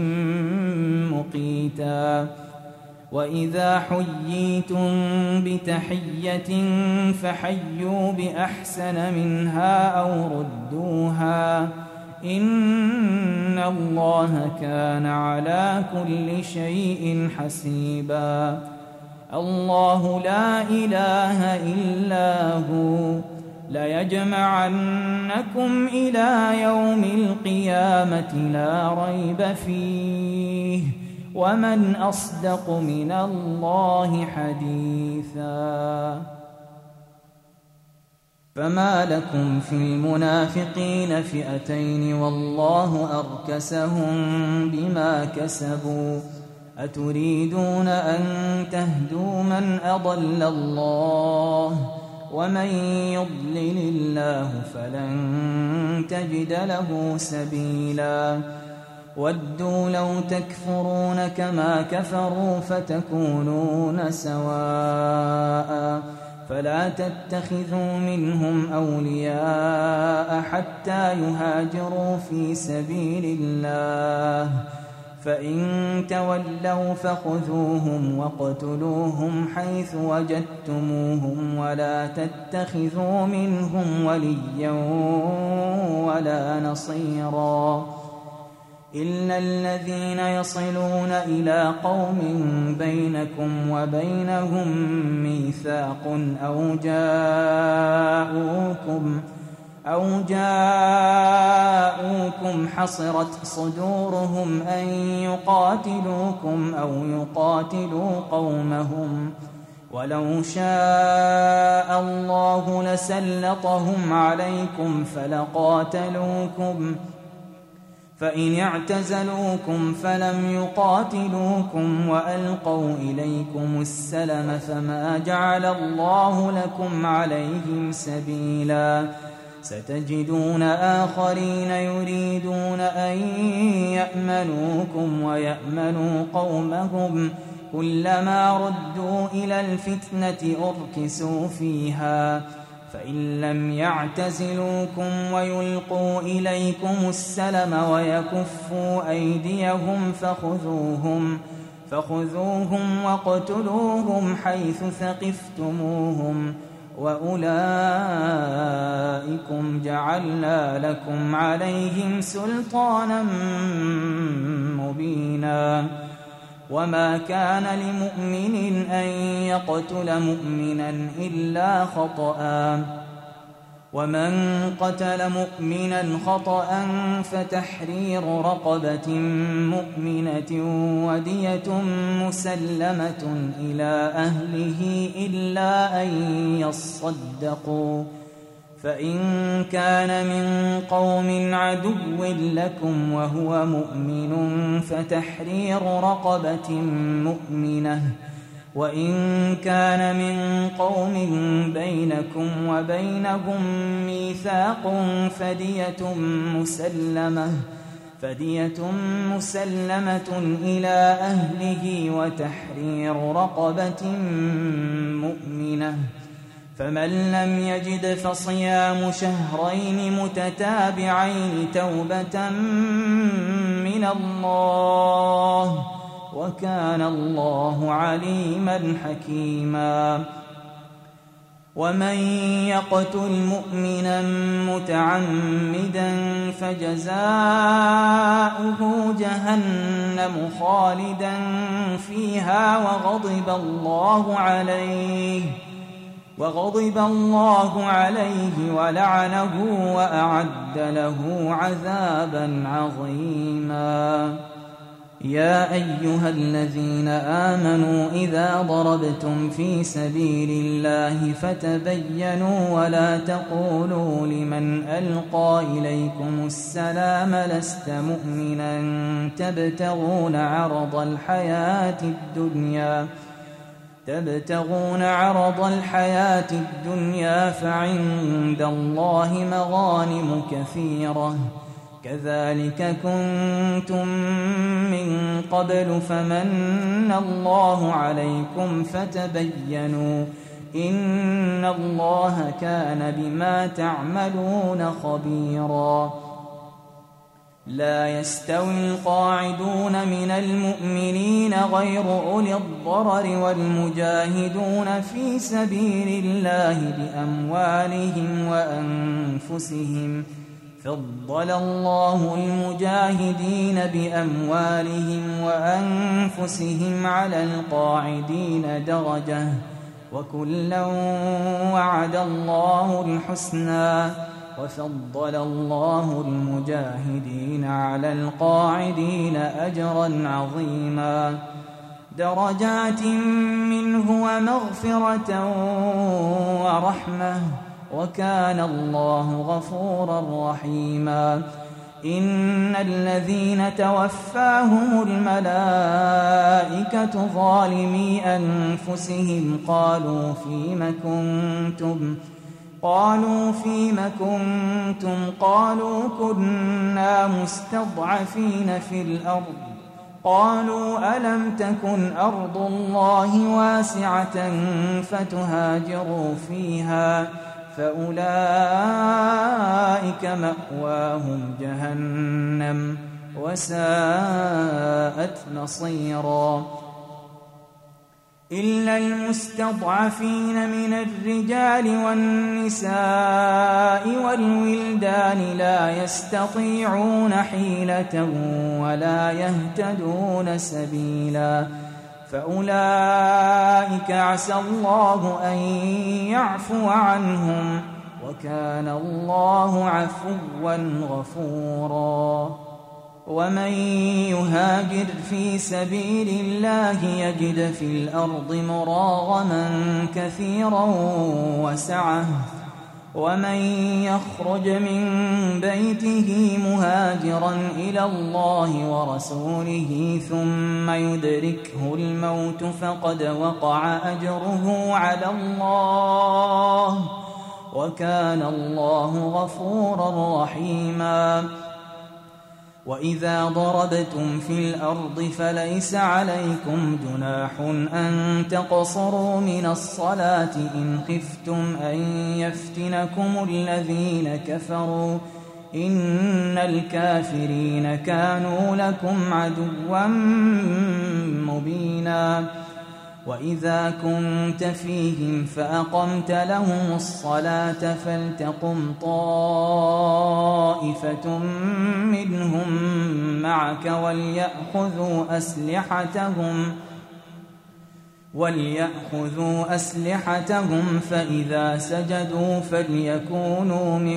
مقيتا وإذا حييتم بتحية فحيوا بأحسن منها أو ردوها إن الله كان على كل شيء حسيبا الله لا إله إلا هو ليجمعنكم إلى يوم القيامة لا ريب فيه ومن أصدق من الله حديثا. فما لكم في المنافقين فئتين والله أركسهم بما كسبوا أتريدون أن تهدوا من أضل الله ومن يضلل الله فلن تجد له سبيلا. ودوا لو تكفرون كما كفروا فتكونون سواء فلا تتخذوا منهم أولياء حتى يهاجروا في سبيل الله فإن تولوا فخذوهم واقتلوهم حيث وجدتموهم ولا تتخذوا منهم وليا ولا نصيرا إلا الذين يصلون إلى قوم بينكم وبينهم ميثاق أو جاءوكم أو جاءوكم حصرت صدورهم أن يقاتلوكم أو يقاتلوا قومهم ولو شاء الله لسلطهم عليكم فلقاتلوكم فإن اعتزلوكم فلم يقاتلوكم وألقوا إليكم السلم فما جعل الله لكم عليهم سبيلا. ستجدون آخرين يريدون أن يأمنوكم ويأمنوا قومهم كلما ردوا إلى الفتنة أركسوا فيها فإن لم يعتزلوكم ويلقوا إليكم السلم ويكفوا أيديهم فخذوهم فخذوهم واقتلوهم حيث ثقفتموهم وأولئكم جعلنا لكم عليهم سلطانا مبينا. وما كان لمؤمن أن يقتل مؤمنا إلا خطأ ومن قتل مؤمنا خطأ فتحرير رقبة مؤمنة ودية مسلمة إلى أهله إلا أن يصدقوا فإن كان من قوم عدو لكم وهو مؤمن فتحرير رقبة مؤمنة وإن كان من قوم بينكم وبينهم ميثاق فدية مسلمة فدية مسلمة إلى أهله وتحرير رقبة مؤمنة فمن لم يجد فصيام شهرين متتابعين توبة من الله وكان الله عليما حكيما. ومن يقتل مؤمنا متعمدا فجزاؤه جهنم خالدا فيها وغضب الله عليه وغضب الله عليه ولعنه وأعد له عذابا عظيما. يا أيها الذين آمنوا إذا ضربتم في سبيل الله فتبينوا ولا تقولوا لمن ألقى إليكم السلام لست مؤمنا تبتغون عرض الحياة الدنيا تبتغون عرض الحياة الدنيا فعند الله مغانم كثيرة كذلك كنتم من قبل فمن الله عليكم فتبينوا إن الله كان بما تعملون خبيرا. لا يستوي القاعدون من المؤمنين غير أولي الضرر والمجاهدون في سبيل الله بأموالهم وأنفسهم فضل الله المجاهدين بأموالهم وأنفسهم على القاعدين درجة وكلا وعد الله الحسنى وفضل الله المجاهدين على القاعدين أجرا عظيما درجات منه ومغفرة ورحمة وكان الله غفورا رحيما إن الذين توفاهم الملائكة ظالمي أنفسهم قالوا فيم كنتم قالوا فيم كنتم قالوا كنا مستضعفين في الأرض قالوا ألم تكن أرض الله واسعة فتهاجروا فيها فأولئك مأواهم جهنم وساءت مصيرا إلا المستضعفين من الرجال والنساء والولدان لا يستطيعون حيلة ولا يهتدون سبيلا فأولئك عسى الله أن يعفو عنهم وكان الله عفوا غفورا ومن يهاجر في سبيل الله يجد في الأرض مراغما كثيرا وسعة ومن يخرج من بيته مهاجرا إلى الله ورسوله ثم يدركه الموت فقد وقع أجره على الله وكان الله غفورا رحيما وإذا ضربتم في الأرض فليس عليكم جناح أن تقصروا من الصلاة إن خفتم أن يفتنكم الذين كفروا إن الكافرين كانوا لكم عدوا مبينا وإذا كنت فيهم فأقمت لهم الصلاة فلتقم طائفة منهم معك وليأخذوا أسلحتهم وليأخذوا أسلحتهم فإذا سجدوا فليكونوا من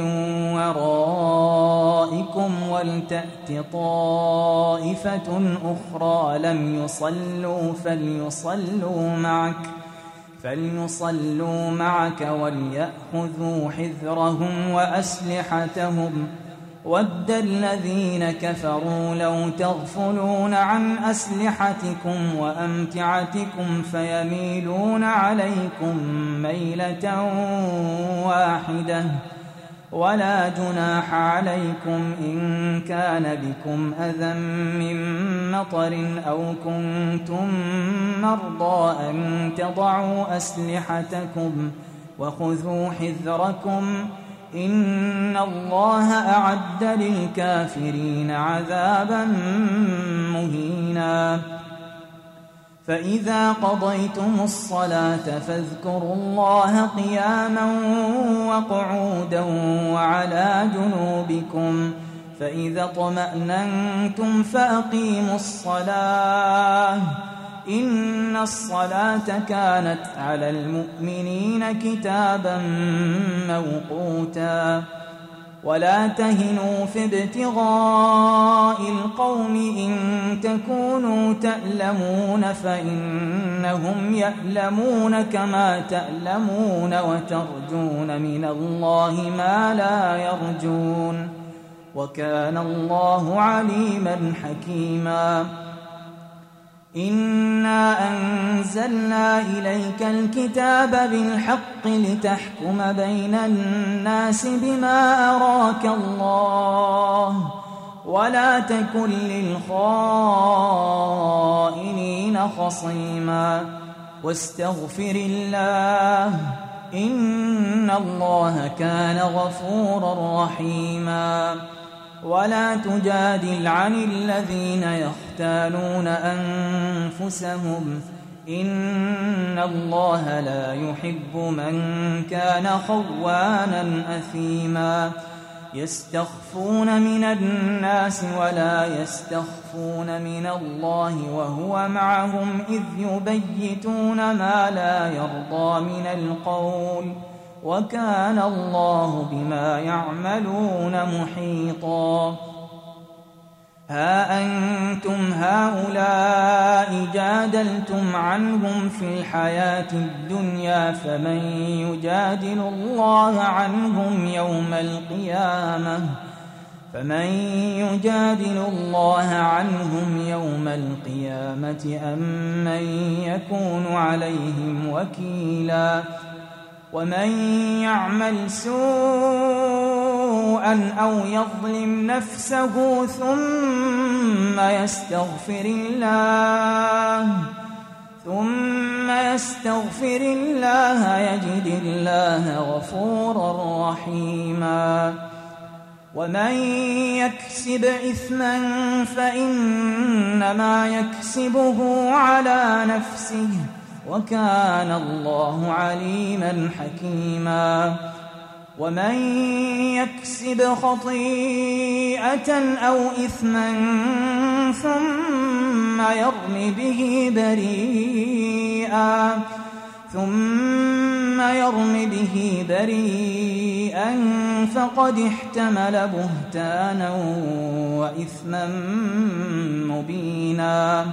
ورائكم ولتأت طائفة أخرى لم يصلوا فليصلوا معك فليصلوا معك وليأخذوا حذرهم وأسلحتهم ود الذين كفروا لو تغفلون عن أسلحتكم وأمتعتكم فيميلون عليكم ميلة واحدة ولا جناح عليكم إن كان بكم أذى من مطر أو كنتم مرضى أن تضعوا أسلحتكم وخذوا حذركم إن الله أعد للكافرين عذابا مهينا فإذا قضيتم الصلاة فاذكروا الله قياما وقعودا وعلى جنوبكم فإذا اطمأننتم فأقيموا الصلاة إن الصلاة كانت على المؤمنين كتابا موقوتا ولا تهنوا في ابتغاء القوم إن تكونوا تألمون فإنهم يألمون كما تألمون وترجون من الله ما لا يرجون وكان الله عليما حكيما إنا أنزلنا إليك الكتاب بالحق لتحكم بين الناس بما أراك الله ولا تكن للخائنين خصيما واستغفر الله إن الله كان غفورا رحيما ولا تجادل عن الذين يختانون أنفسهم إن الله لا يحب من كان خوانا أثيما يستخفون من الناس ولا يستخفون من الله وهو معهم إذ يبيتون ما لا يرضى من القول وكان الله بما يعملون محيطا ها أنتم هؤلاء جادلتم عنهم في الحياة الدنيا فمن يجادل الله عنهم يوم القيامة فمن يجادل الله عنهم يوم القيامة أم من يكون عليهم وكيلا ومن يعمل سوءا أو يظلم نفسه ثم يستغفر الله ثم يستغفر الله يجد الله غفورا رحيما ومن يكسب إثما فإنما يكسبه على نفسه وكان الله عليما حكيما ومن يكسب خطيئة أو إثما ثم يرم به بريئا ثم يرم به بريئا فقد احتمل بهتانا وإثما مبينا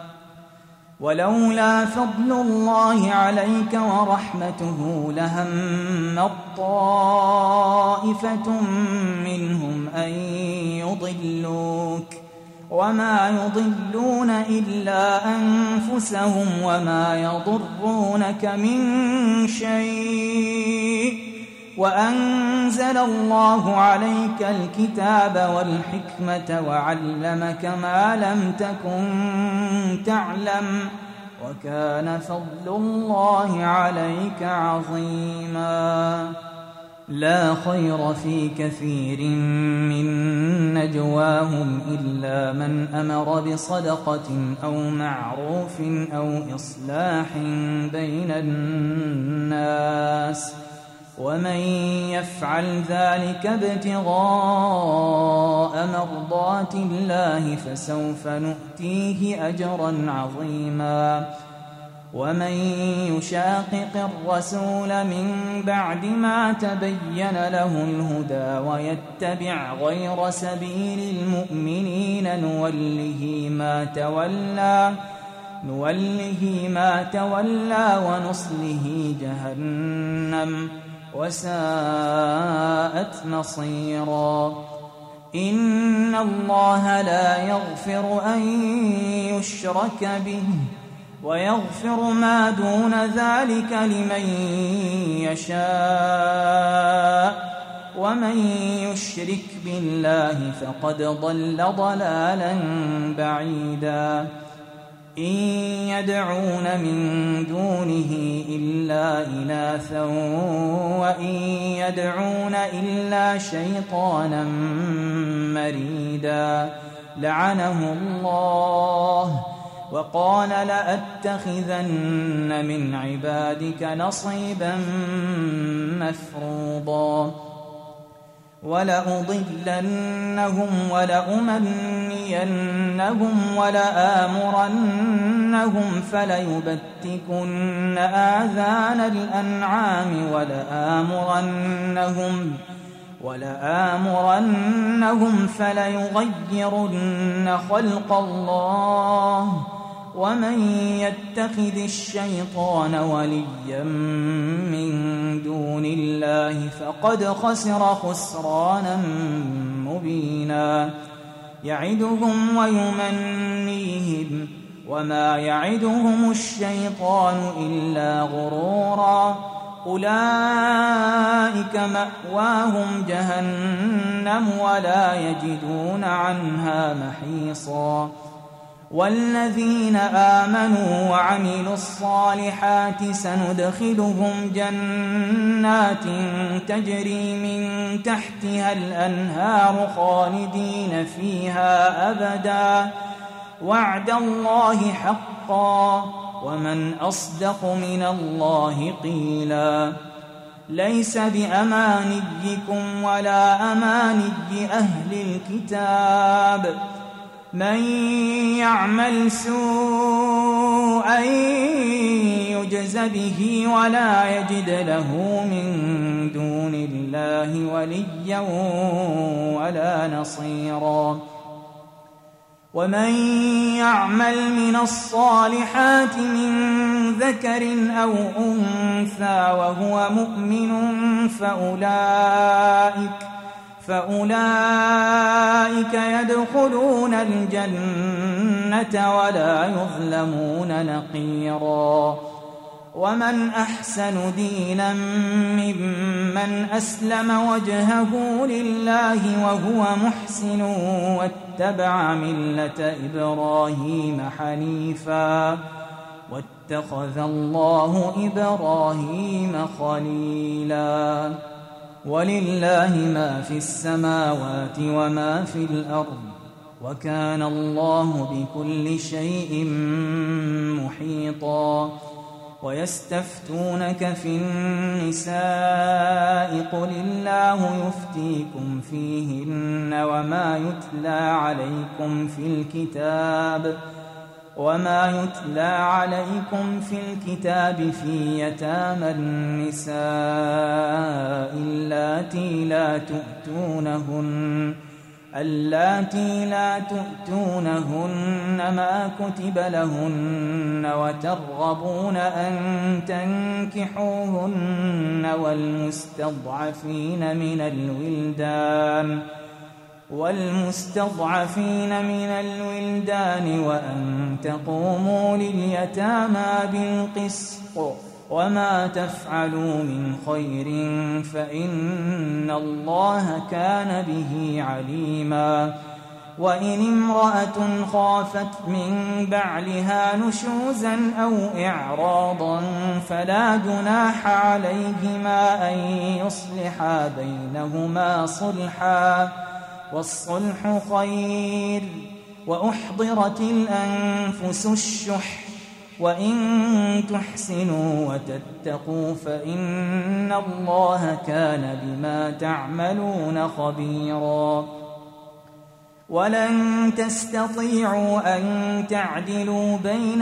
ولولا فضل الله عليك ورحمته لهم طائفة منهم أن يضلوك وما يضلون إلا أنفسهم وما يضرونك من شيء وأنزل الله عليك الكتاب والحكمة وعلمك ما لم تكن تعلم وكان فضل الله عليك عظيما لا خير في كثير من نجواهم إلا من أمر بصدقة أو معروف أو إصلاح بين الناس ومن يفعل ذلك ابتغاء مرضات الله فسوف نؤتيه أجرا عظيما ومن يشاقق الرسول من بعد ما تبين له الهدى ويتبع غير سبيل المؤمنين نوله ما تولى نوله ما تولى ونصله جهنم وساءت مصيرا إن الله لا يغفر أن يشرك به ويغفر ما دون ذلك لمن يشاء ومن يشرك بالله فقد ضل ضلالا بعيدا إن يدعون من دونه إلا إناثا وإن يدعون إلا شيطانا مريدا لعنه الله وقال لأتخذن من عبادك نصيبا مفروضا ولأضلنهم ولأمنينهم ولآمرنهم فليبتكن آذان الأنعام ولآمرنهم ولآمرنهم فليغيرن خلق الله ومن يتخذ الشيطان وليا من دون الله فقد خسر خسرانا مبينا يعدهم ويمنيهم وما يعدهم الشيطان إلا غرورا أولئك مأواهم جهنم ولا يجدون عنها محيصا والذين آمنوا وعملوا الصالحات سندخلهم جنات تجري من تحتها الأنهار خالدين فيها أبدا وعد الله حقا ومن أصدق من الله قيلا ليس بأمانيكم ولا أماني أهل الكتاب من يعمل سوءا يجز به ولا يجد له من دون الله وليا ولا نصيرا ومن يعمل من الصالحات من ذكر أو أنثى وهو مؤمن فأولئك فأولئك يدخلون الجنة ولا يظلمون نقيرا ومن أحسن دينا ممن أسلم وجهه لله وهو محسن واتبع ملة إبراهيم حنيفا واتخذ الله إبراهيم خليلا ولله ما في السماوات وما في الأرض وكان الله بكل شيء محيطا ويستفتونك في النساء قل الله يفتيكم فيهن وما يتلى عليكم في الكتاب وما يتلى عليكم في الكتاب في يتامى النساء اللاتي لا تؤتونهن اللاتي لا تؤتونهن ما كتب لهن وترغبون أن تنكحوهن والمستضعفين من الولدان والمستضعفين من الولدان وأن تقوموا لليتامى بالقسط وما تفعلوا من خير فإن الله كان به عليما وإن امرأة خافت من بعلها نشوزا أو إعراضا فلا جناح عليهما أن يصلحا بينهما صلحا والصلح خير وأحضرت الأنفس الشح وإن تحسنوا وتتقوا فإن الله كان بما تعملون خبيرا ولن تستطيعوا أن تعدلوا بين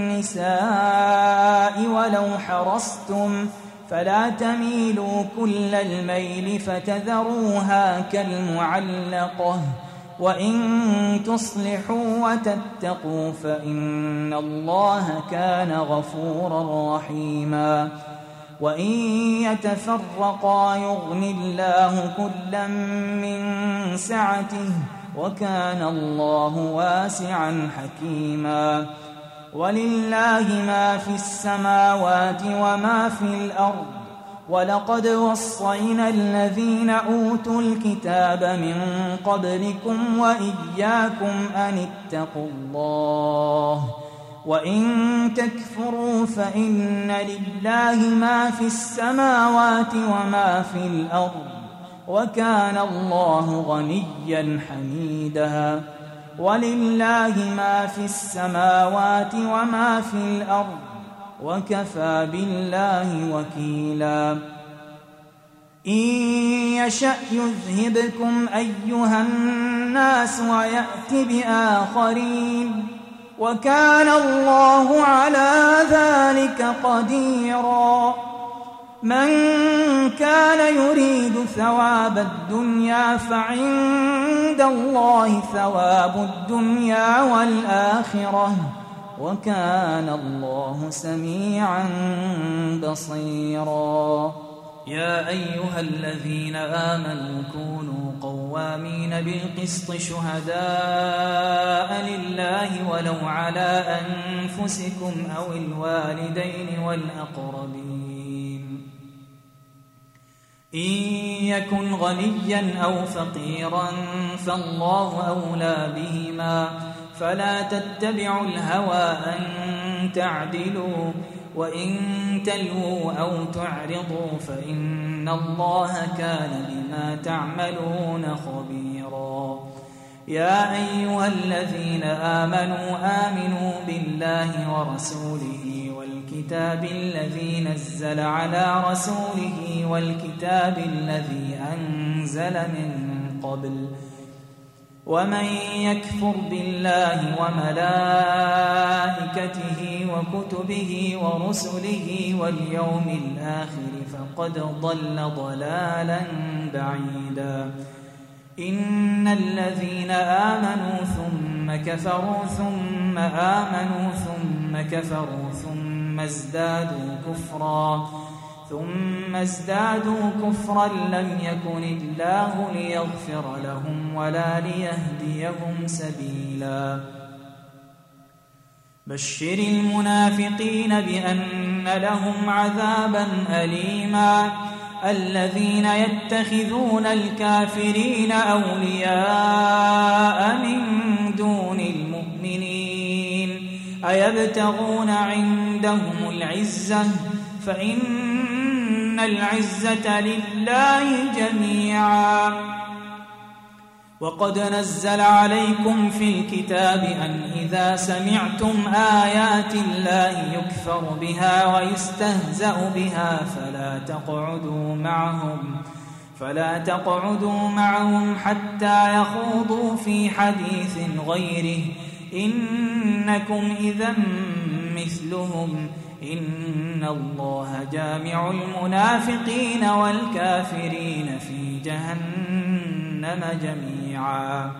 النساء ولو حرصتم فلا تميلوا كل الميل فتذروها كالمعلقة وإن تصلحوا وتتقوا فإن الله كان غفورا رحيما وإن يتفرقا يغن الله كلا من سعته وكان الله واسعا حكيما ولله ما في السماوات وما في الأرض ولقد وصينا الذين أوتوا الكتاب من قبلكم وإياكم أن اتقوا الله وإن تكفروا فإن لله ما في السماوات وما في الأرض وكان الله غنيا حميدا ولله ما في السماوات وما في الأرض وكفى بالله وكيلا إن يشأ يذهبكم أيها الناس ويأت بآخرين وكان الله على ذلك قديرا من كان يريد ثواب الدنيا فعند الله ثواب الدنيا والآخرة وكان الله سميعا بصيرا يا أيها الذين آمنوا كونوا قوامين بالقسط شهداء لله ولو على أنفسكم أو الوالدين والأقربين إن يكن غنيا أو فقيرا فالله أولى بهما فلا تتبعوا الهوى أن تعدلوا وإن تلووا أو تعرضوا فإن الله كان بما تعملون خبيرا يا أيها الذين آمنوا آمنوا بالله ورسوله والكتاب الكتاب الذي نزل على رسوله والكتاب الذي أنزل من قبل ومن يكفر بالله وملائكته وكتبه ورسله واليوم الآخر فقد ضل ضلالا بعيدا إن الذين آمنوا ثم كفروا ثم آمنوا ثم كفروا ثم ازدادوا كفرا ثم ازدادوا كفرا لم يكن الله ليغفر لهم ولا ليهديهم سبيلا بشر المنافقين بأن لهم عذابا أليما الذين يتخذون الكافرين أولياء من دون المؤمنين أيبتغون عندهم العزة فإن العزة لله جميعا وقد نزل عليكم في الكتاب أن إذا سمعتم آيات الله يكفر بها ويستهزأ بها فلا تقعدوا معهم فلا تقعدوا معهم حتى يخوضوا في حديث غيره إنكم إذا مثلهم إن الله جامع المنافقين والكافرين في جهنم جميعا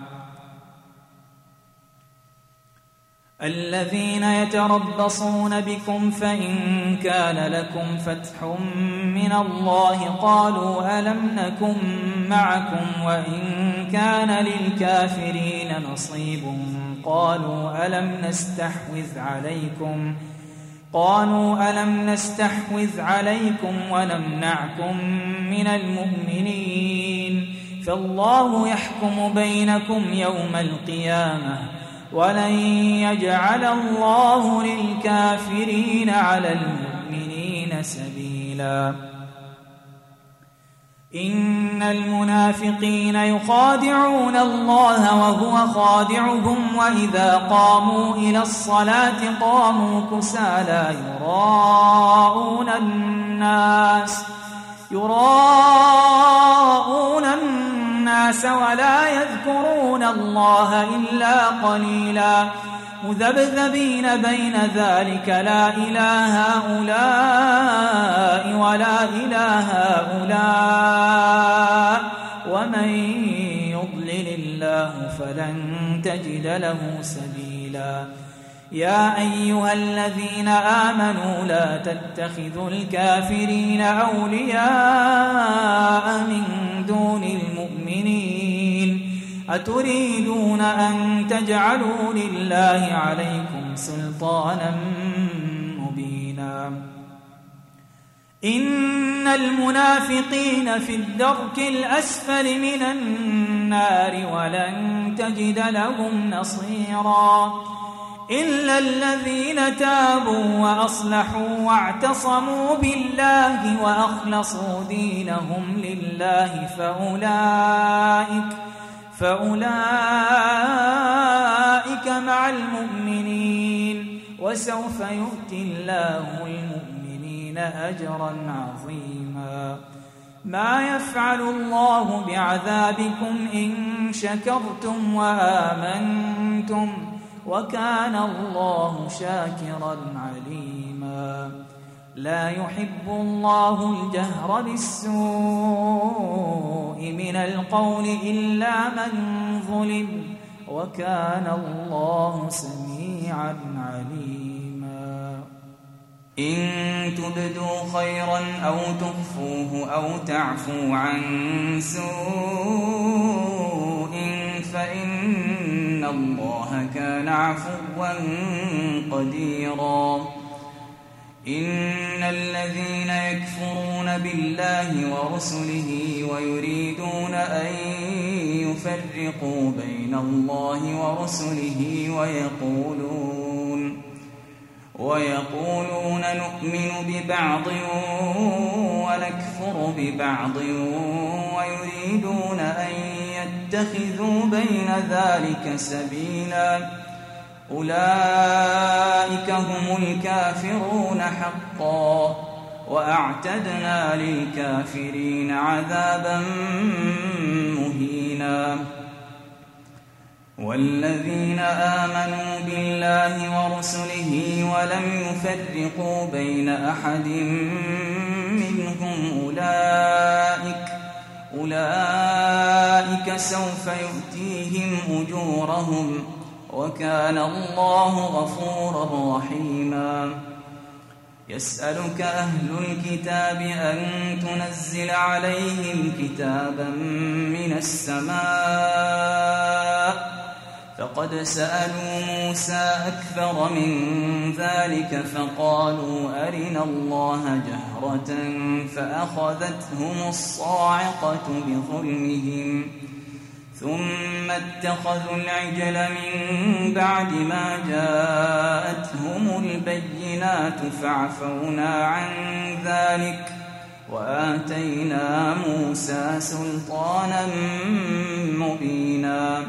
الذين يتربصون بكم فإن كان لكم فتح من الله قالوا ألم نكن معكم وإن كان للكافرين نصيب قالوا ألم نستحوذ عليكم قالوا ألم نستحوذ عليكم ونمنعكم من المؤمنين فالله يحكم بينكم يوم القيامة ولن يجعل الله للكافرين على المؤمنين سبيلا إن المنافقين يخادعون الله وهو خادعهم وإذا قاموا إلى الصلاة قاموا كسالى يراءون الناس يراءون الناس ولا يذكرون الله إلا قليلا مذبذبين بين ذلك لا إله هؤلاء ولا إله هؤلاء ومن يضلل الله فلن تجد له سبيلا يا أيها الذين آمنوا لا تتخذوا الكافرين أولياء من دون المؤمنين أتريدون أن تجعلوا لله عليكم سلطانا مبينا إن المنافقين في الدرك الأسفل من النار ولن تجد لهم نصيرا إلا الذين تابوا وأصلحوا واعتصموا بالله وأخلصوا دينهم لله فأولئك فأولئك مع المؤمنين وسوف يؤتي الله المؤمنين أجرا عظيما ما يفعل الله بعذابكم إن شكرتم وآمنتم وكان الله شاكرا عليما لا يحب الله الجهر بالسوء من القول إلا من ظلم وكان الله سميعا عليما إن تبدوا خيرا أو تخفوه أو تعفوا عن سوء فإن الله كان عفوا قديرا إن الذين يكفرون بالله ورسله ويريدون أن يفرقوا بين الله ورسله ويقولون ويقولون نؤمن ببعض ونكفر ببعض ويريدون أن يتخذوا بين ذلك سبيلا أولئك هم الكافرون حقا وأعتدنا للكافرين عذابا مهينا والذين آمنوا بالله ورسله ولم يفرقوا بين أحد منهم أولئك أولئك سوف يؤتيهم أجورهم وكان الله غفورا رحيما يسألك أهل الكتاب أن تنزل عليهم كتابا من السماء فقد سألوا موسى أكثر من ذلك فقالوا أرنا الله جهرة فأخذتهم الصاعقة بظلمهم ثم اتخذوا العجل من بعد ما جاءتهم البينات فعفونا عن ذلك وآتينا موسى سلطانا مبينا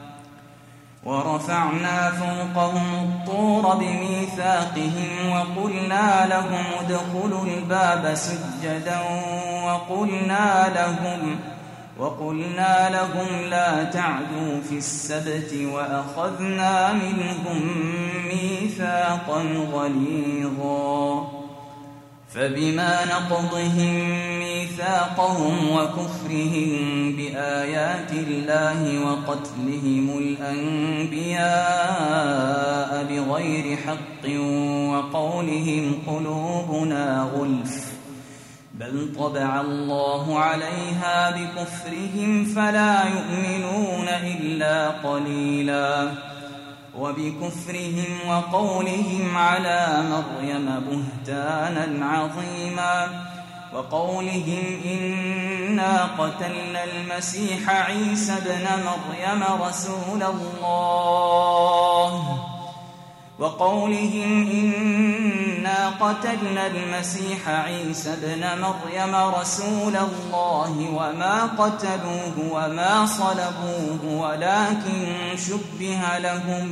ورفعنا فوقهم الطور بميثاقهم وقلنا لهم ادخلوا الباب سجدا وقلنا لهم وقلنا لهم لا تعدوا في السبت وأخذنا منهم ميثاقا غليظا فبما نقضهم ميثاقهم وكفرهم بآيات الله وقتلهم الأنبياء بغير حق وقولهم قلوبنا غلف بل طبع الله عليها بكفرهم فلا يؤمنون إلا قليلا وبكفرهم وقولهم على مريم بهتانا عظيما وقولهم إنا قتلنا المسيح عيسى ابن مريم رسول الله وقولهم إنا قتلنا المسيح عيسى ابن مريم رسول الله وما قتلوه وما صلبوه ولكن شبه لهم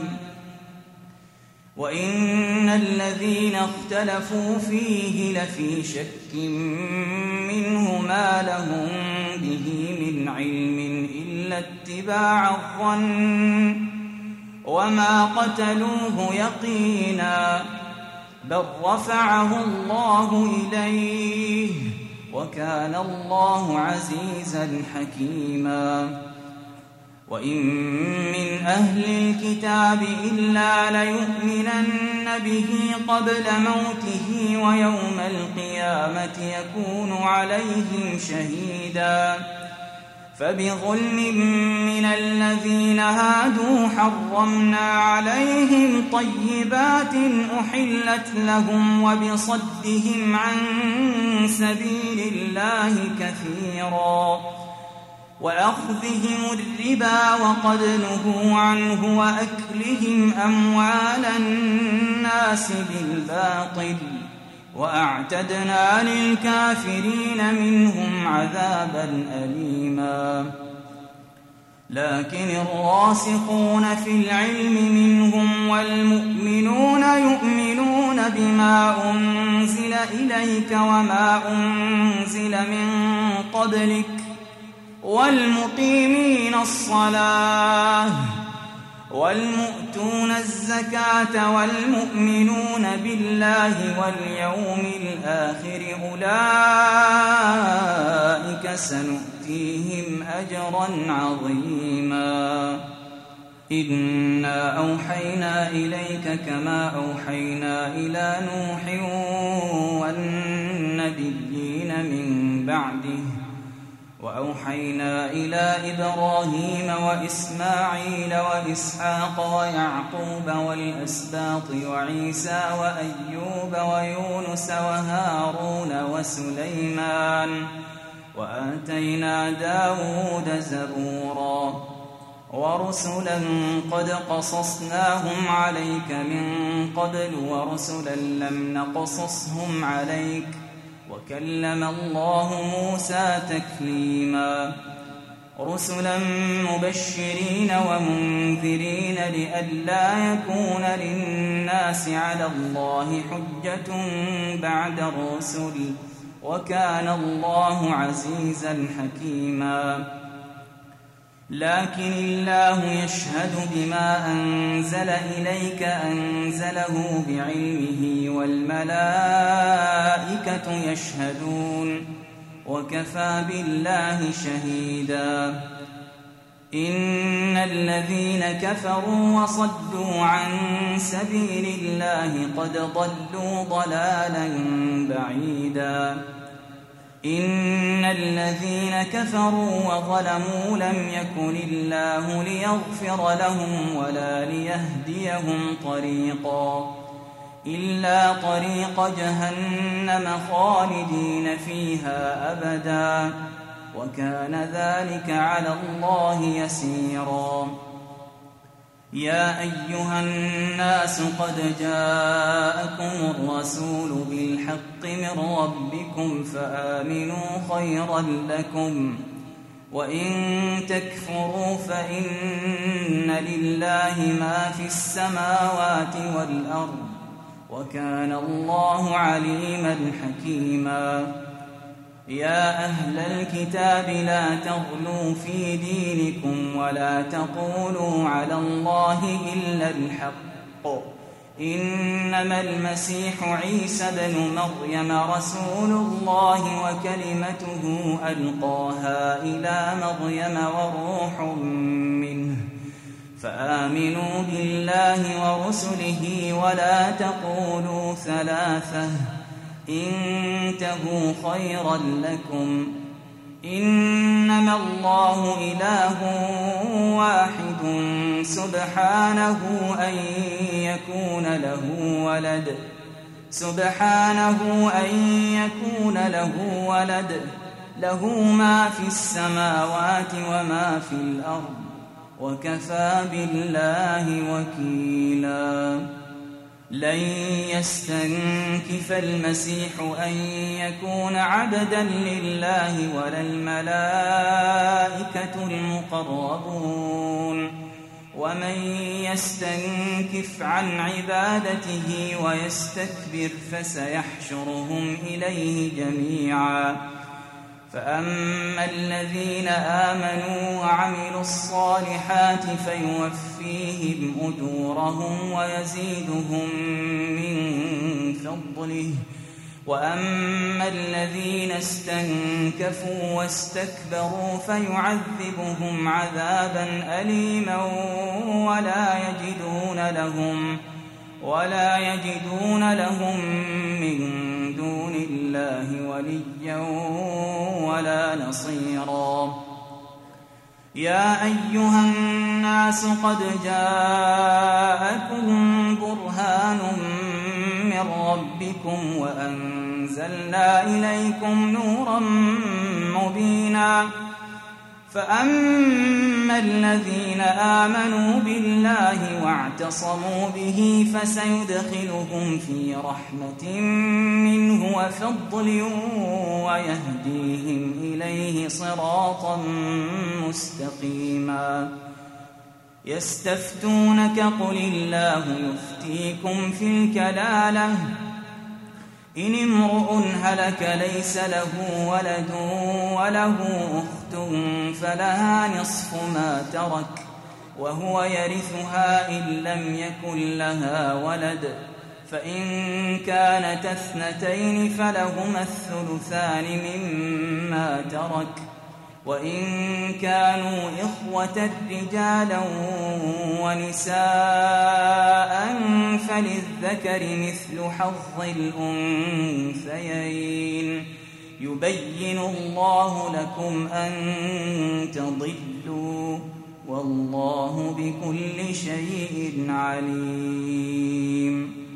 وإن الذين اختلفوا فيه لفي شك منه ما لهم به من علم إلا اتباع الظن وما قتلوه يقينا بل رفعه الله إليه وكان الله عزيزا حكيما وإن من أهل الكتاب إلا ليؤمنن به قبل موته ويوم القيامة يكون عليهم شهيدا فبظلم من الذين هادوا حرمنا عليهم طيبات أحلت لهم وبصدهم عن سبيل الله كثيرا وأخذهم الربا وقد نهوا عنه وأكلهم أموال الناس بالباطل وأعتدنا للكافرين منهم عذابا أليما لكن الراسخون في العلم منهم والمؤمنون يؤمنون بما أنزل إليك وما أنزل من قبلك والمقيمين الصلاة والمؤتون الزكاة والمؤمنون بالله واليوم الآخر أولئك سنؤتيهم أجرا عظيما إنا أوحينا إليك كما أوحينا إلى نوح والنبيين من بعده وأوحينا إلى إبراهيم وإسماعيل وإسحاق ويعقوب والأسباط وعيسى وأيوب ويونس وهارون وسليمان وآتينا داود زبورا ورسلا قد قصصناهم عليك من قبل ورسلا لم نقصصهم عليك وكلم الله موسى تكليما رسلا مبشرين ومنذرين لئلا يكون للناس على الله حجة بعد الرسل وكان الله عزيزا حكيما لكن الله يشهد بما أنزل إليك أنزله بعلمه والملائكة يشهدون وكفى بالله شهيدا إن الذين كفروا وصدوا عن سبيل الله قد ضلوا ضلالا بعيدا إن الذين كفروا وظلموا لم يكن الله ليغفر لهم ولا ليهديهم طريقا إلا طريق جهنم خالدين فيها أبدا وكان ذلك على الله يسيرا يا أيها الناس قد جاءكم الرسول بالحق من ربكم فآمنوا خيرا لكم وإن تكفروا فإن لله ما في السماوات والأرض وكان الله عليما حكيما يا أهل الكتاب لا تغلوا في دينكم ولا تقولوا على الله إلا الحق إنما المسيح عيسى بن مريم رسول الله وكلمته ألقاها إلى مريم وروح منه فآمنوا بالله ورسله ولا تقولوا ثلاثة انتهوا خيرا لكم إنما الله إله واحد سبحانه أن يكون له ولد سبحانه أن يكون له ولد له ما في السماوات وما في الأرض وكفى بالله وكيلا لن يستنكف المسيح أن يكون عبدا لله ولا الملائكة المقربون ومن يستنكف عن عبادته ويستكبر فسيحشرهم إليه جميعا فأما الذين آمنوا وعملوا الصالحات فيوفيهم أجورهم ويزيدهم من فضله وأما الذين استنكفوا واستكبروا فيعذبهم عذابا أليما ولا يجدون لهم ولا يجدون لهم من دون الله وليا ولا نصيرا يا أيها الناس قد جاءكم برهان من ربكم وأنزلنا إليكم نورا مبينا فأما الذين آمنوا بالله واعتصموا به فسيدخلهم في رحمة منه وفضل ويهديهم إليه صراطا مستقيما يستفتونك قل الله يفتيكم في الكلالة إن امرؤ هلك ليس له ولد وله أخت فلها نصف ما ترك وهو يرثها إن لم يكن لها ولد فإن كانت اثنتين فلهما الثلثان مما ترك وإن كانوا إخوة رجالا ونساء فللذكر مثل حظ الأنثيين يبين الله لكم أن تضلوا والله بكل شيء عليم